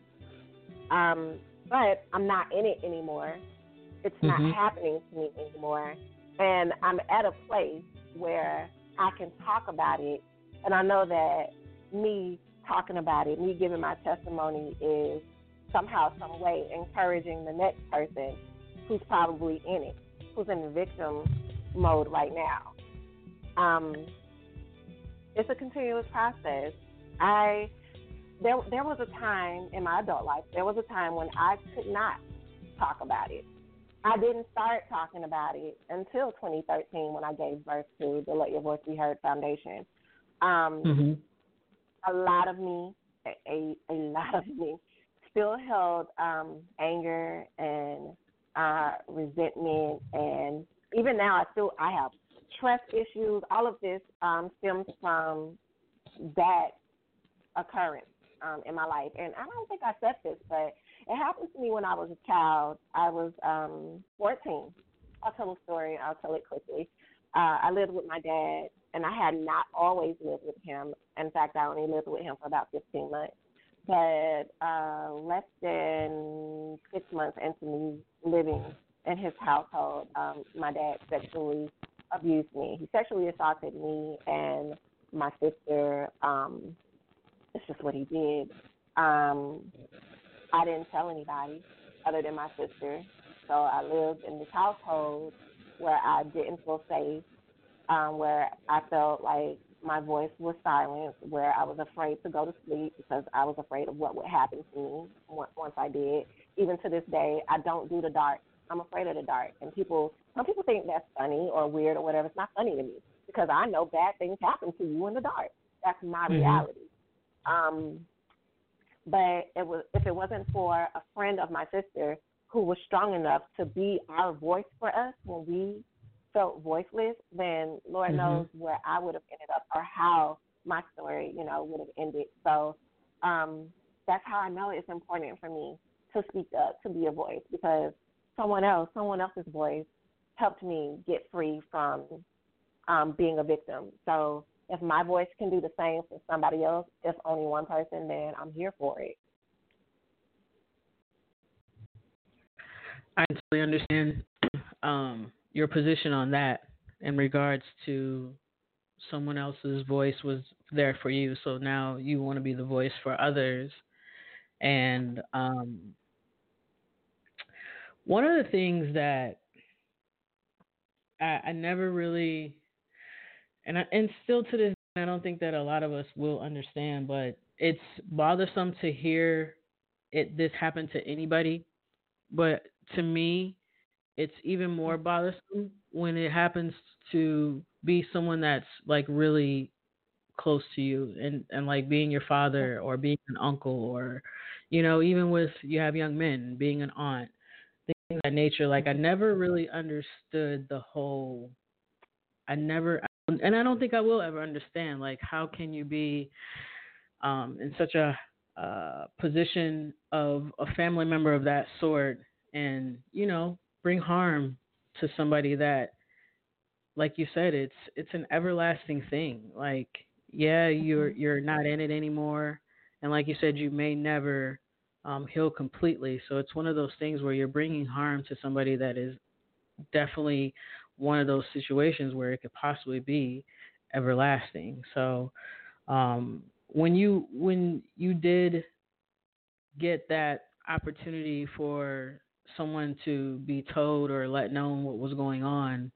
But I'm not in it anymore. It's not happening to me anymore. And I'm at a place where I can talk about it. And I know that me talking about it, me giving my testimony is somehow, some way encouraging the next person who's probably in it, who's in the victim mode right now. It's a continuous process. There was a time in my adult life, there was a time when I could not talk about it. I didn't start talking about it until 2013 when I gave birth to the Let Your Voice Be Heard Foundation. A lot of me still held anger and resentment, and even now I have trust issues. All of this stems from that occurrence in my life. And I don't think I said this, but it happened to me when I was a child. I was 14. I'll tell a story. I'll tell it quickly. I lived with my dad, and I had not always lived with him. In fact, I only lived with him for about 15 months. But less than 6 months into me living in his household, my dad sexually abused me. He sexually assaulted me and my sister. It's just what he did. I didn't tell anybody other than my sister. So I lived in this household where I didn't feel safe, where I felt like my voice was silenced, where I was afraid to go to sleep because I was afraid of what would happen to me once I did. Even to this day, I don't do the dark. I'm afraid of the dark. And some people think that's funny or weird or whatever. It's not funny to me because I know bad things happen to you in the dark. That's my reality. But if it wasn't for a friend of my sister who was strong enough to be our voice for us when we felt voiceless, then Lord knows where I would have ended up or how my story, would have ended. So that's how I know it's important for me to speak up, to be a voice, because someone else's voice helped me get free from being a victim. So if my voice can do the same for somebody else, if only one person, then I'm here for it. I totally understand your position on that in regards to someone else's voice was there for you, so now you want to be the voice for others. And one of the things that I never really, and still to this day, I don't think that a lot of us will understand, but it's bothersome to hear this happen to anybody. But to me, it's even more bothersome when it happens to be someone that's like really close to you and like being your father or being an uncle or, even with you have young men, being an aunt, things of that nature. Like I never really understood the whole, and I don't think I will ever understand, like how can you be in such a position of a family member of that sort and, bring harm to somebody that, like you said, it's an everlasting thing. Like, yeah, you're not in it anymore, and like you said, you may never heal completely. So it's one of those things where you're bringing harm to somebody that is definitely one of those situations where it could possibly be everlasting. So when you did get that opportunity for someone to be told or let known what was going on,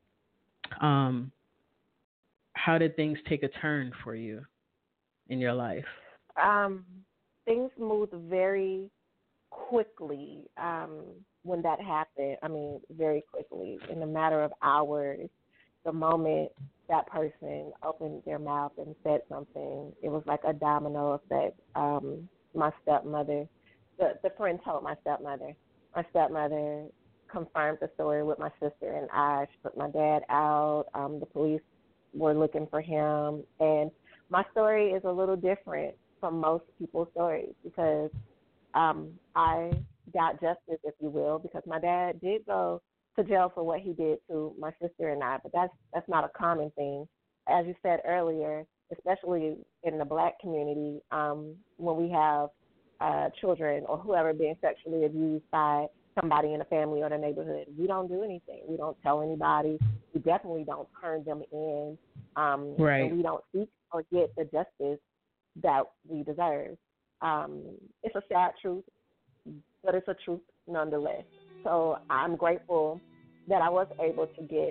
how did things take a turn for you in your life? Things moved very quickly when that happened. I mean, very quickly. In a matter of hours, the moment that person opened their mouth and said something, it was like a domino effect. My stepmother, the friend told my stepmother. My stepmother confirmed the story with my sister and I. She put my dad out. The police were looking for him. And my story is a little different from most people's stories because I got justice, if you will, because my dad did go to jail for what he did to my sister and I, but that's not a common thing. As you said earlier, especially in the black community, when we have children or whoever being sexually abused by somebody in the family or the neighborhood, we don't do anything. We don't tell anybody. We definitely don't turn them in. Right. And we don't seek or get the justice that we deserve. It's a sad truth, but it's a truth nonetheless. So I'm grateful that I was able to get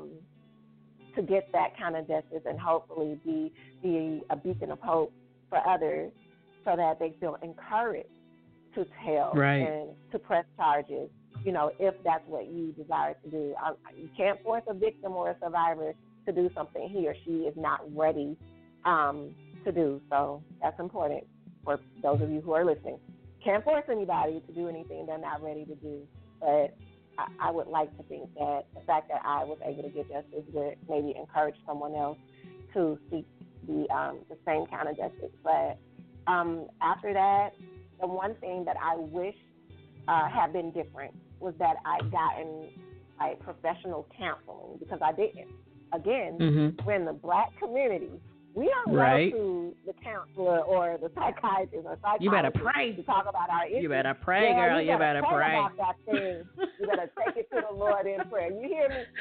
that kind of justice and hopefully be a beacon of hope for others so that they feel encouraged to tell and to press charges, if that's what you desire to do. You can't force a victim or a survivor to do something he or she is not ready to do. So that's important for those of you who are listening. Can't force anybody to do anything they're not ready to do. But I would like to think that the fact that I was able to get justice would maybe encourage someone else to seek the same kind of justice. But after that, the one thing that I wish had been different was that I'd gotten professional counseling because I didn't. Again, we're in the black community. We don't go to the counselor or the psychiatrist or psychologist. You better pray to talk about our issues. You better pray, girl. You better pray about that thing. You better take it to the Lord in prayer. You hear me?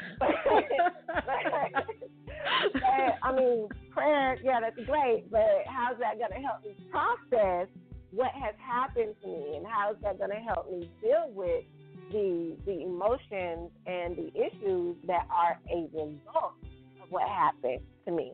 I mean, prayer, that's great, but how's that going to help me process what has happened to me, and how's that going to help me deal with the emotions and the issues that are a result of what happened to me?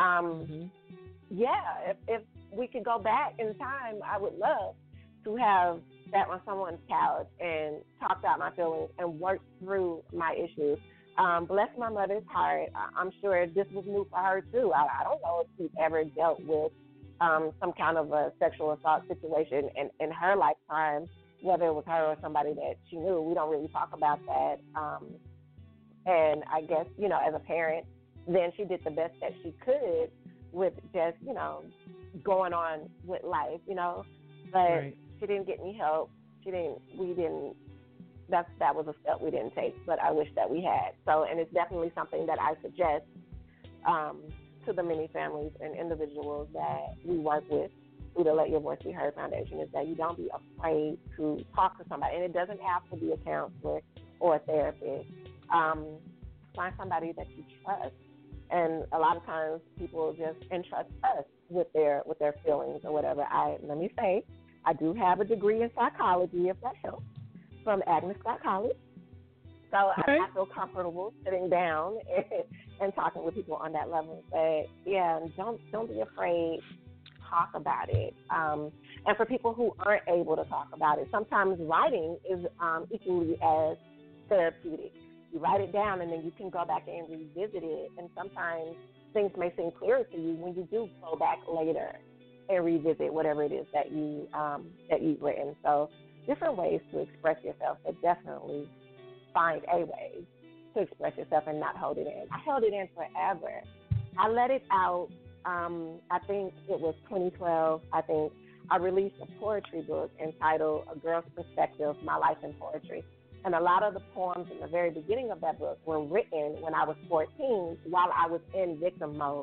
If we could go back in time, I would love to have sat on someone's couch and talked out my feelings and worked through my issues. Bless my mother's heart. I'm sure this was new for her too. I don't know if she's ever dealt with some kind of a sexual assault situation in her lifetime, whether it was her or somebody that she knew. We don't really talk about that. And I guess, as a parent, then she did the best that she could with just, going on with life, But she didn't get any help. That was a step we didn't take, but I wish that we had. So, and it's definitely something that I suggest to the many families and individuals that we work with through the Let Your Voice Be Heard Foundation, is that you don't be afraid to talk to somebody. And it doesn't have to be a counselor or a therapist. Find somebody that you trust. And a lot of times people just entrust us with their feelings or whatever. Let me say, I do have a degree in psychology, if that helps, from Agnes Scott College. So I feel comfortable sitting down and talking with people on that level. But don't be afraid to talk about it. And for people who aren't able to talk about it, sometimes writing is equally as therapeutic. You write it down, and then you can go back and revisit it. And sometimes things may seem clearer to you when you do go back later and revisit whatever it is that you've written. So different ways to express yourself, but definitely find a way to express yourself and not hold it in. I held it in forever. I let it out. I think it was 2012. I think I released a poetry book entitled A Girl's Perspective, My Life in Poetry. And a lot of the poems in the very beginning of that book were written when I was 14 while I was in victim mode.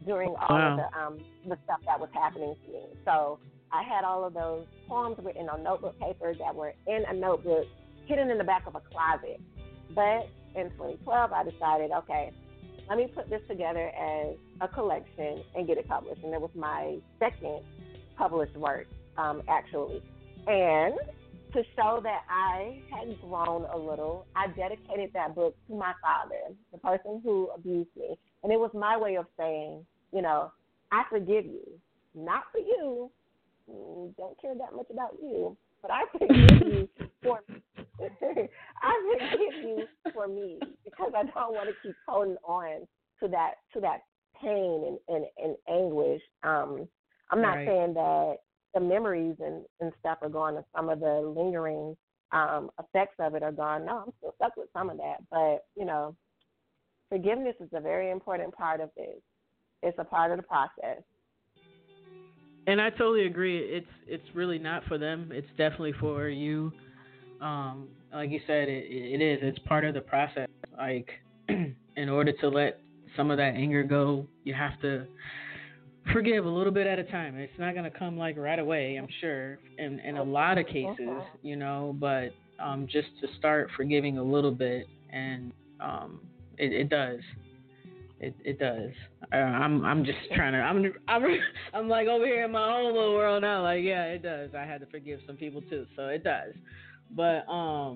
during all of the stuff that was happening to me. So I had all of those poems written on notebook paper that were in a notebook hidden in the back of a closet. But in 2012, I decided, okay, let me put this together as a collection and get it published. And it was my second published work, actually. And to show that I had grown a little, I dedicated that book to my father, the person who abused me. And it was my way of saying, you know, I forgive you. Not for you. Don't care that much about you. But I forgive you for me. I forgive you for me because I don't want to keep holding on to that pain and anguish. I'm not saying that the memories and stuff are gone and some of the lingering effects of it are gone. No, I'm still stuck with some of that. But, you know, forgiveness is a very important part of this. It's a part of the process. And I totally agree. It's really not for them. It's definitely for you. Like you said, it is. It's part of the process. Like, in order to let some of that anger go, you have to forgive a little bit at a time. It's not going to come like right away, I'm sure, in a lot of cases, you know, but just to start forgiving a little bit, and it does. It does. I'm just trying to. I'm like over here in my own little world now. Like, yeah, it does. I had to forgive some people too, so it does. But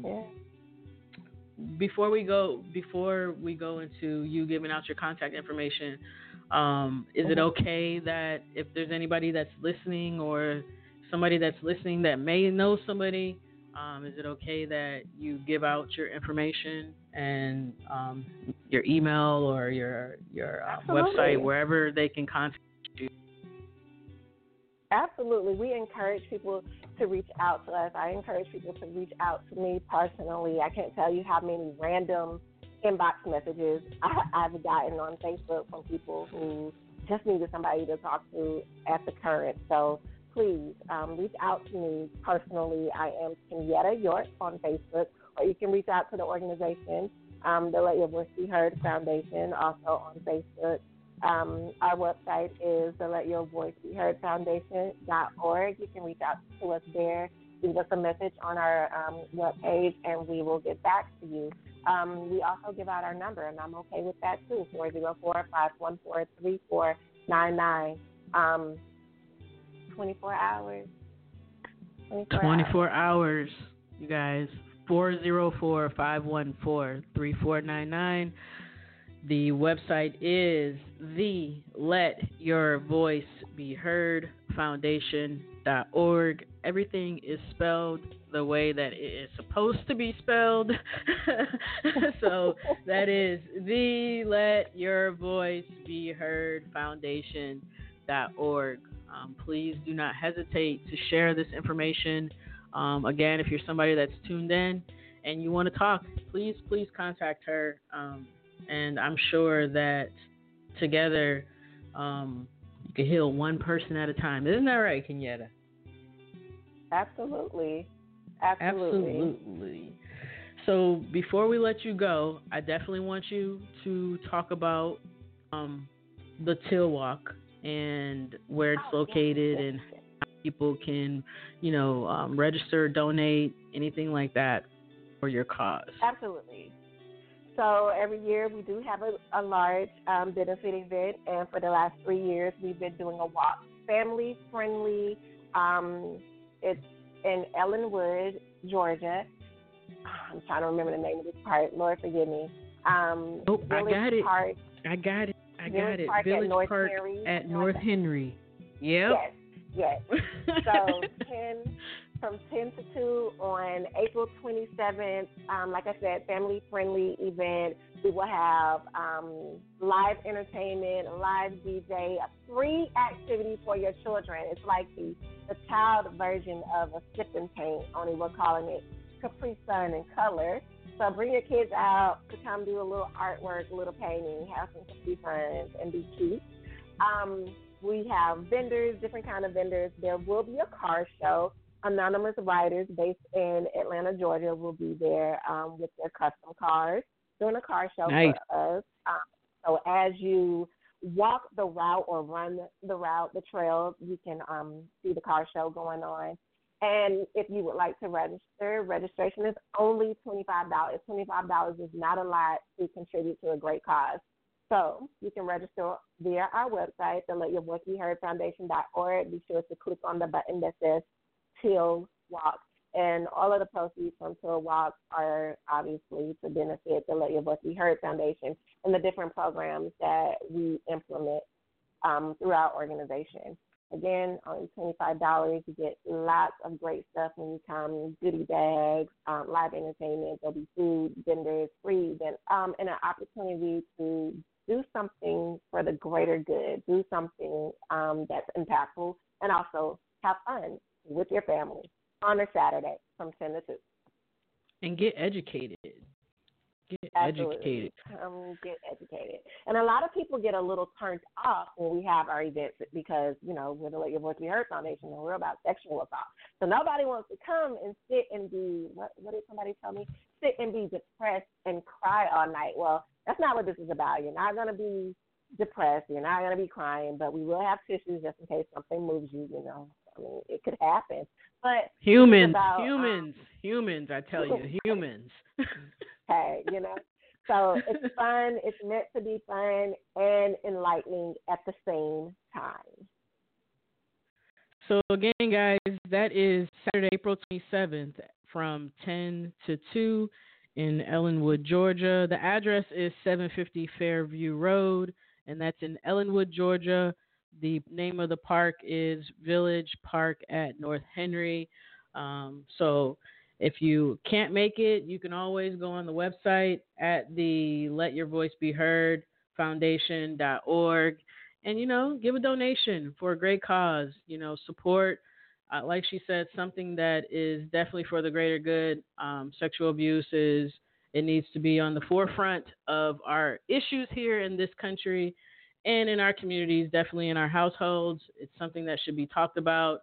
before we go into you giving out your contact information, is it okay that if there's anybody that's listening or somebody that's listening that may know somebody, is it okay that you give out your information and your email or your website, wherever they can contact you? Absolutely. We encourage people to reach out to us. I encourage people to reach out to me personally. I can't tell you how many random inbox messages I've gotten on Facebook from people who just needed somebody to talk to at the current. So please reach out to me personally. I am Kenyatta York on Facebook, or you can reach out to the organization, the Let Your Voice Be Heard Foundation, also on Facebook. Our website is the Let Your Voice Be Heard Foundation.org. You can reach out to us there, leave us a message on our webpage, and we will get back to you. We also give out our number, and I'm okay with that too, 404-514-3499. 24 hours. 24 hours, you guys. 404-514-3499. The website is the Let Your Voice Be Heard Foundation.org. Everything is spelled the way that it is supposed to be spelled. So that is the Let Your Voice Be Heard Foundation.org. Please do not hesitate to share this information. Again, if you're somebody that's tuned in and you want to talk, please contact her. And I'm sure that together you can heal one person at a time. Isn't that right, Kenyatta? Absolutely. So before we let you go, I definitely want you to talk about the Till Walk and where it's located and how people can, register, donate, anything like that for your cause. Absolutely. So every year we do have a large benefit event, and for the last 3 years we've been doing a walk, family friendly. It's in Ellenwood, Georgia. I'm trying to remember the name of this part. Lord forgive me. Village Park. I got it. Park Village at Park at North Henry. Yep. Yes. So from 10 to 2 on April 27th, like I said, family-friendly event. We will have live entertainment, live DJ, a free activity for your children. It's like the child version of a sip and paint, only we're calling it Capri Sun in color. So bring your kids out to come do a little artwork, a little painting, have some Capri Suns, and be cute. We have vendors, different kind of vendors. There will be a car show. Anonymous Riders based in Atlanta, Georgia will be there with their custom cars doing a car show for us. So as you walk the route or run the route, the trail, you can see the car show going on. And if you would like to register, registration is only $25. $25 is not a lot to contribute to a great cause. So you can register via our website, the Let Your Voice Be Heard Foundation.org. Be sure to click on the button that says Till Walk. And all of the proceeds from Till Walk are obviously to benefit the Let Your Voice Be Heard Foundation and the different programs that we implement through our organization. Again, only $25. You get lots of great stuff when you come, goodie bags, live entertainment, there'll be food, vendors, free, and an opportunity to do something for the greater good, do something that's impactful, and also have fun with your family on a Saturday from 10 to 2. And get educated. Get Absolutely. educated. Get educated. And a lot of people get a little turned off when we have our events because, you know, we're the Let Your Voice Be Heard Foundation and we're about sexual assault. So nobody wants to come and sit and be, what did somebody tell me? Sit and be depressed and cry all night. Well, that's not what this is about. You're not going to be depressed. You're not going to be crying, but we will have tissues just in case something moves you, you know. I mean, it could happen. But humans, about, humans, I tell you, humans. Hey, you know. So it's fun. It's meant to be fun and enlightening at the same time. So again, guys, that is Saturday, April 27th from 10 to 2 in Ellenwood, Georgia. The address is 750 Fairview Road, and that's in Ellenwood, Georgia. The name of the park is Village Park at North Henry. So if you can't make it, you can always go on the website at the Let Your Voice Be Heard Foundation.org and, you know, give a donation for a great cause. You know, support, like she said, something that is definitely for the greater good. Sexual abuse it needs to be on the forefront of our issues here in this country and in our communities, definitely in our households. It's something that should be talked about.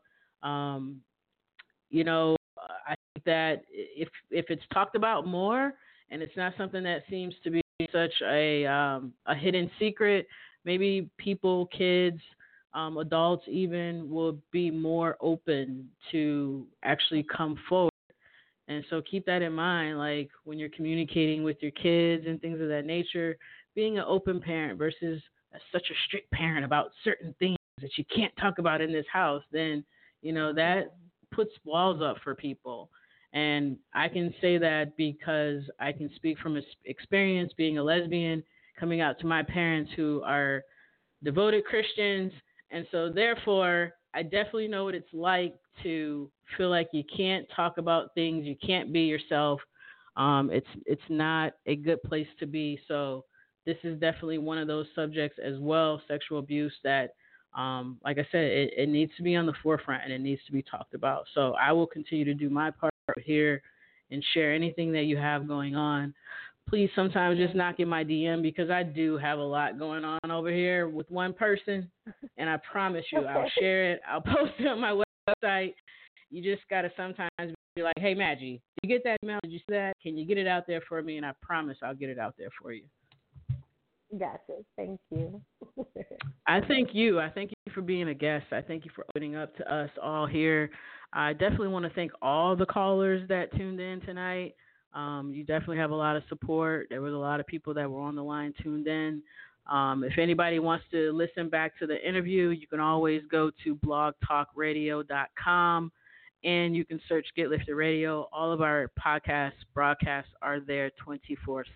You know, I think that if it's talked about more and it's not something that seems to be such a hidden secret, maybe people, kids, adults even will be more open to actually come forward. And so keep that in mind, like when you're communicating with your kids and things of that nature, being an open parent versus such a strict parent about certain things that you can't talk about in this house, then, you know, that puts walls up for people. And I can say that because I can speak from experience being a lesbian, coming out to my parents who are devoted Christians. And so therefore, I definitely know what it's like to feel like you can't talk about things, you can't be yourself. It's not a good place to be. So this is definitely one of those subjects as well, sexual abuse, that, like I said, it needs to be on the forefront and it needs to be talked about. So I will continue to do my part here and share anything that you have going on. Please sometimes just knock in my DM because I do have a lot going on over here with one person, and I promise you I'll share it. I'll post it on my website. You just got to sometimes be like, hey, Maggie, did you get that email? Did you see that? Can you get it out there for me? And I promise I'll get it out there for you. Gotcha. Thank you. I thank you. I thank you for being a guest. I thank you for opening up to us all here. I definitely want to thank all the callers that tuned in tonight. You definitely have a lot of support. There was a lot of people that were on the line tuned in. If anybody wants to listen back to the interview, you can always go to blogtalkradio.com and you can search Get Lifted Radio. All of our broadcasts are there 24/7.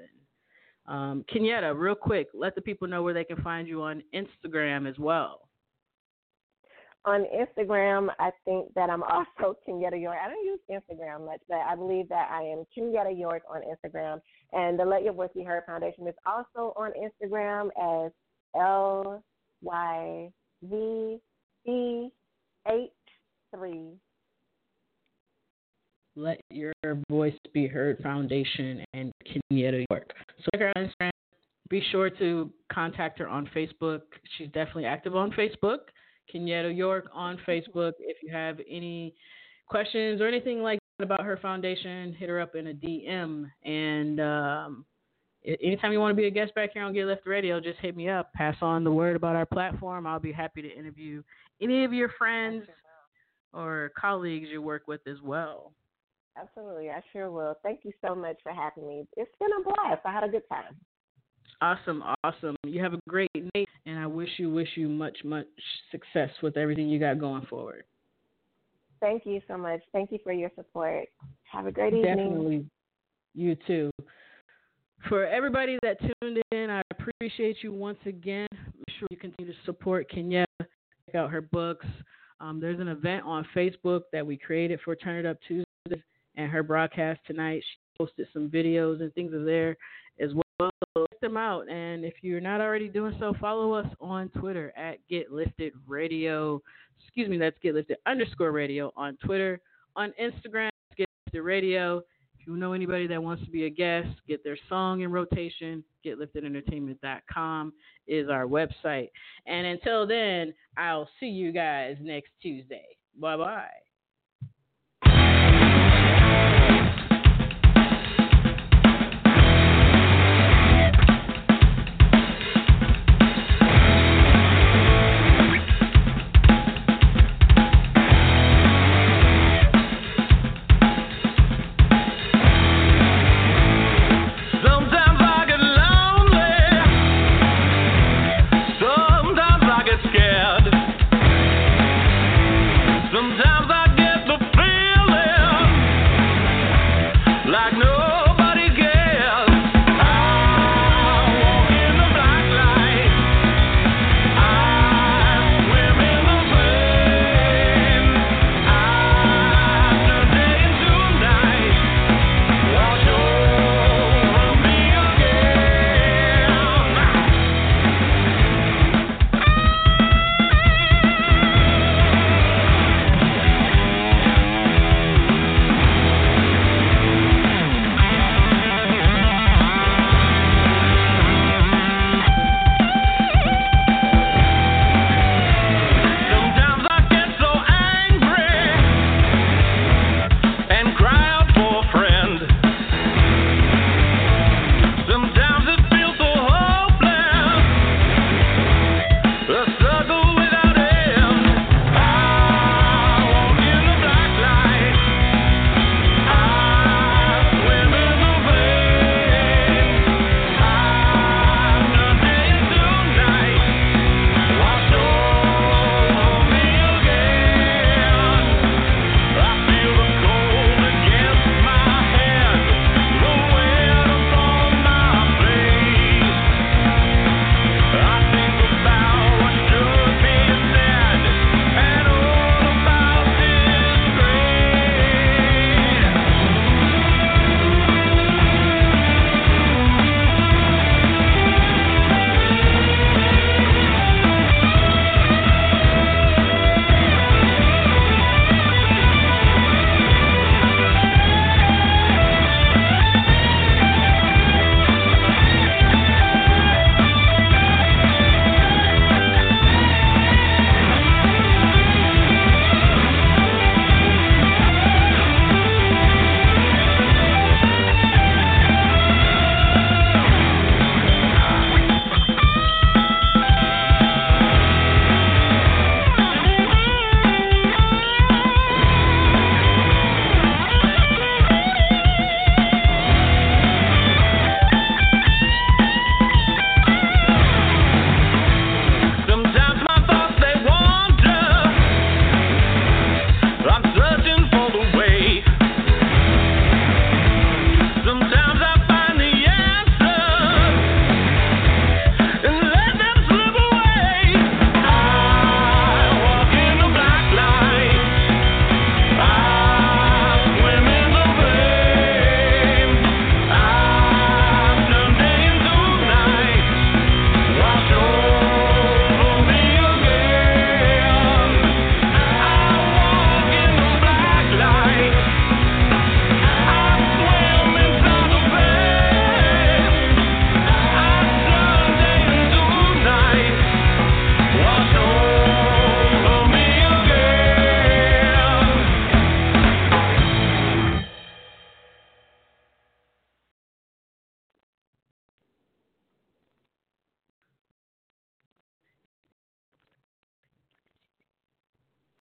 Kenyatta, real quick, let the people know where they can find you on Instagram as well. On Instagram, I think that I'm also Kenyatta York. I don't use Instagram much, but I believe that I am Kenyatta York on Instagram. And the Let Your Voice Be Heard Foundation is also on Instagram as LYVC83. Let Your Voice Be Heard Foundation and Kenyatta York. So check her out on Instagram. Be sure to contact her on Facebook. She's definitely active on Facebook. Kenyatta York on Facebook. If you have any questions or anything like that about her foundation, hit her up in a DM. And anytime you want to be a guest back here on Get Lifted Radio, just hit me up. Pass on the word about our platform. I'll be happy to interview any of your friends or colleagues you work with as well. Absolutely, I sure will. Thank you so much for having me. It's been a blast. I had a good time. Awesome. You have a great night, and I wish you much success with everything you got going forward. Thank you so much. Thank you for your support. Have a great evening. Definitely. You too. For everybody that tuned in, I appreciate you once again. Make sure you continue to support Kenyetta. Check out her books. There's an event on Facebook that we created for Turn It Up Tuesdays, and her broadcast tonight. She posted some videos and things of there as well. So check them out. And if you're not already doing so, follow us on Twitter at Get Lifted Radio. That's Get Lifted _radio on Twitter. On Instagram, Get Lifted Radio. If you know anybody that wants to be a guest, get their song in rotation, GetLiftedEntertainment.com is our website. And until then, I'll see you guys next Tuesday. Bye-bye.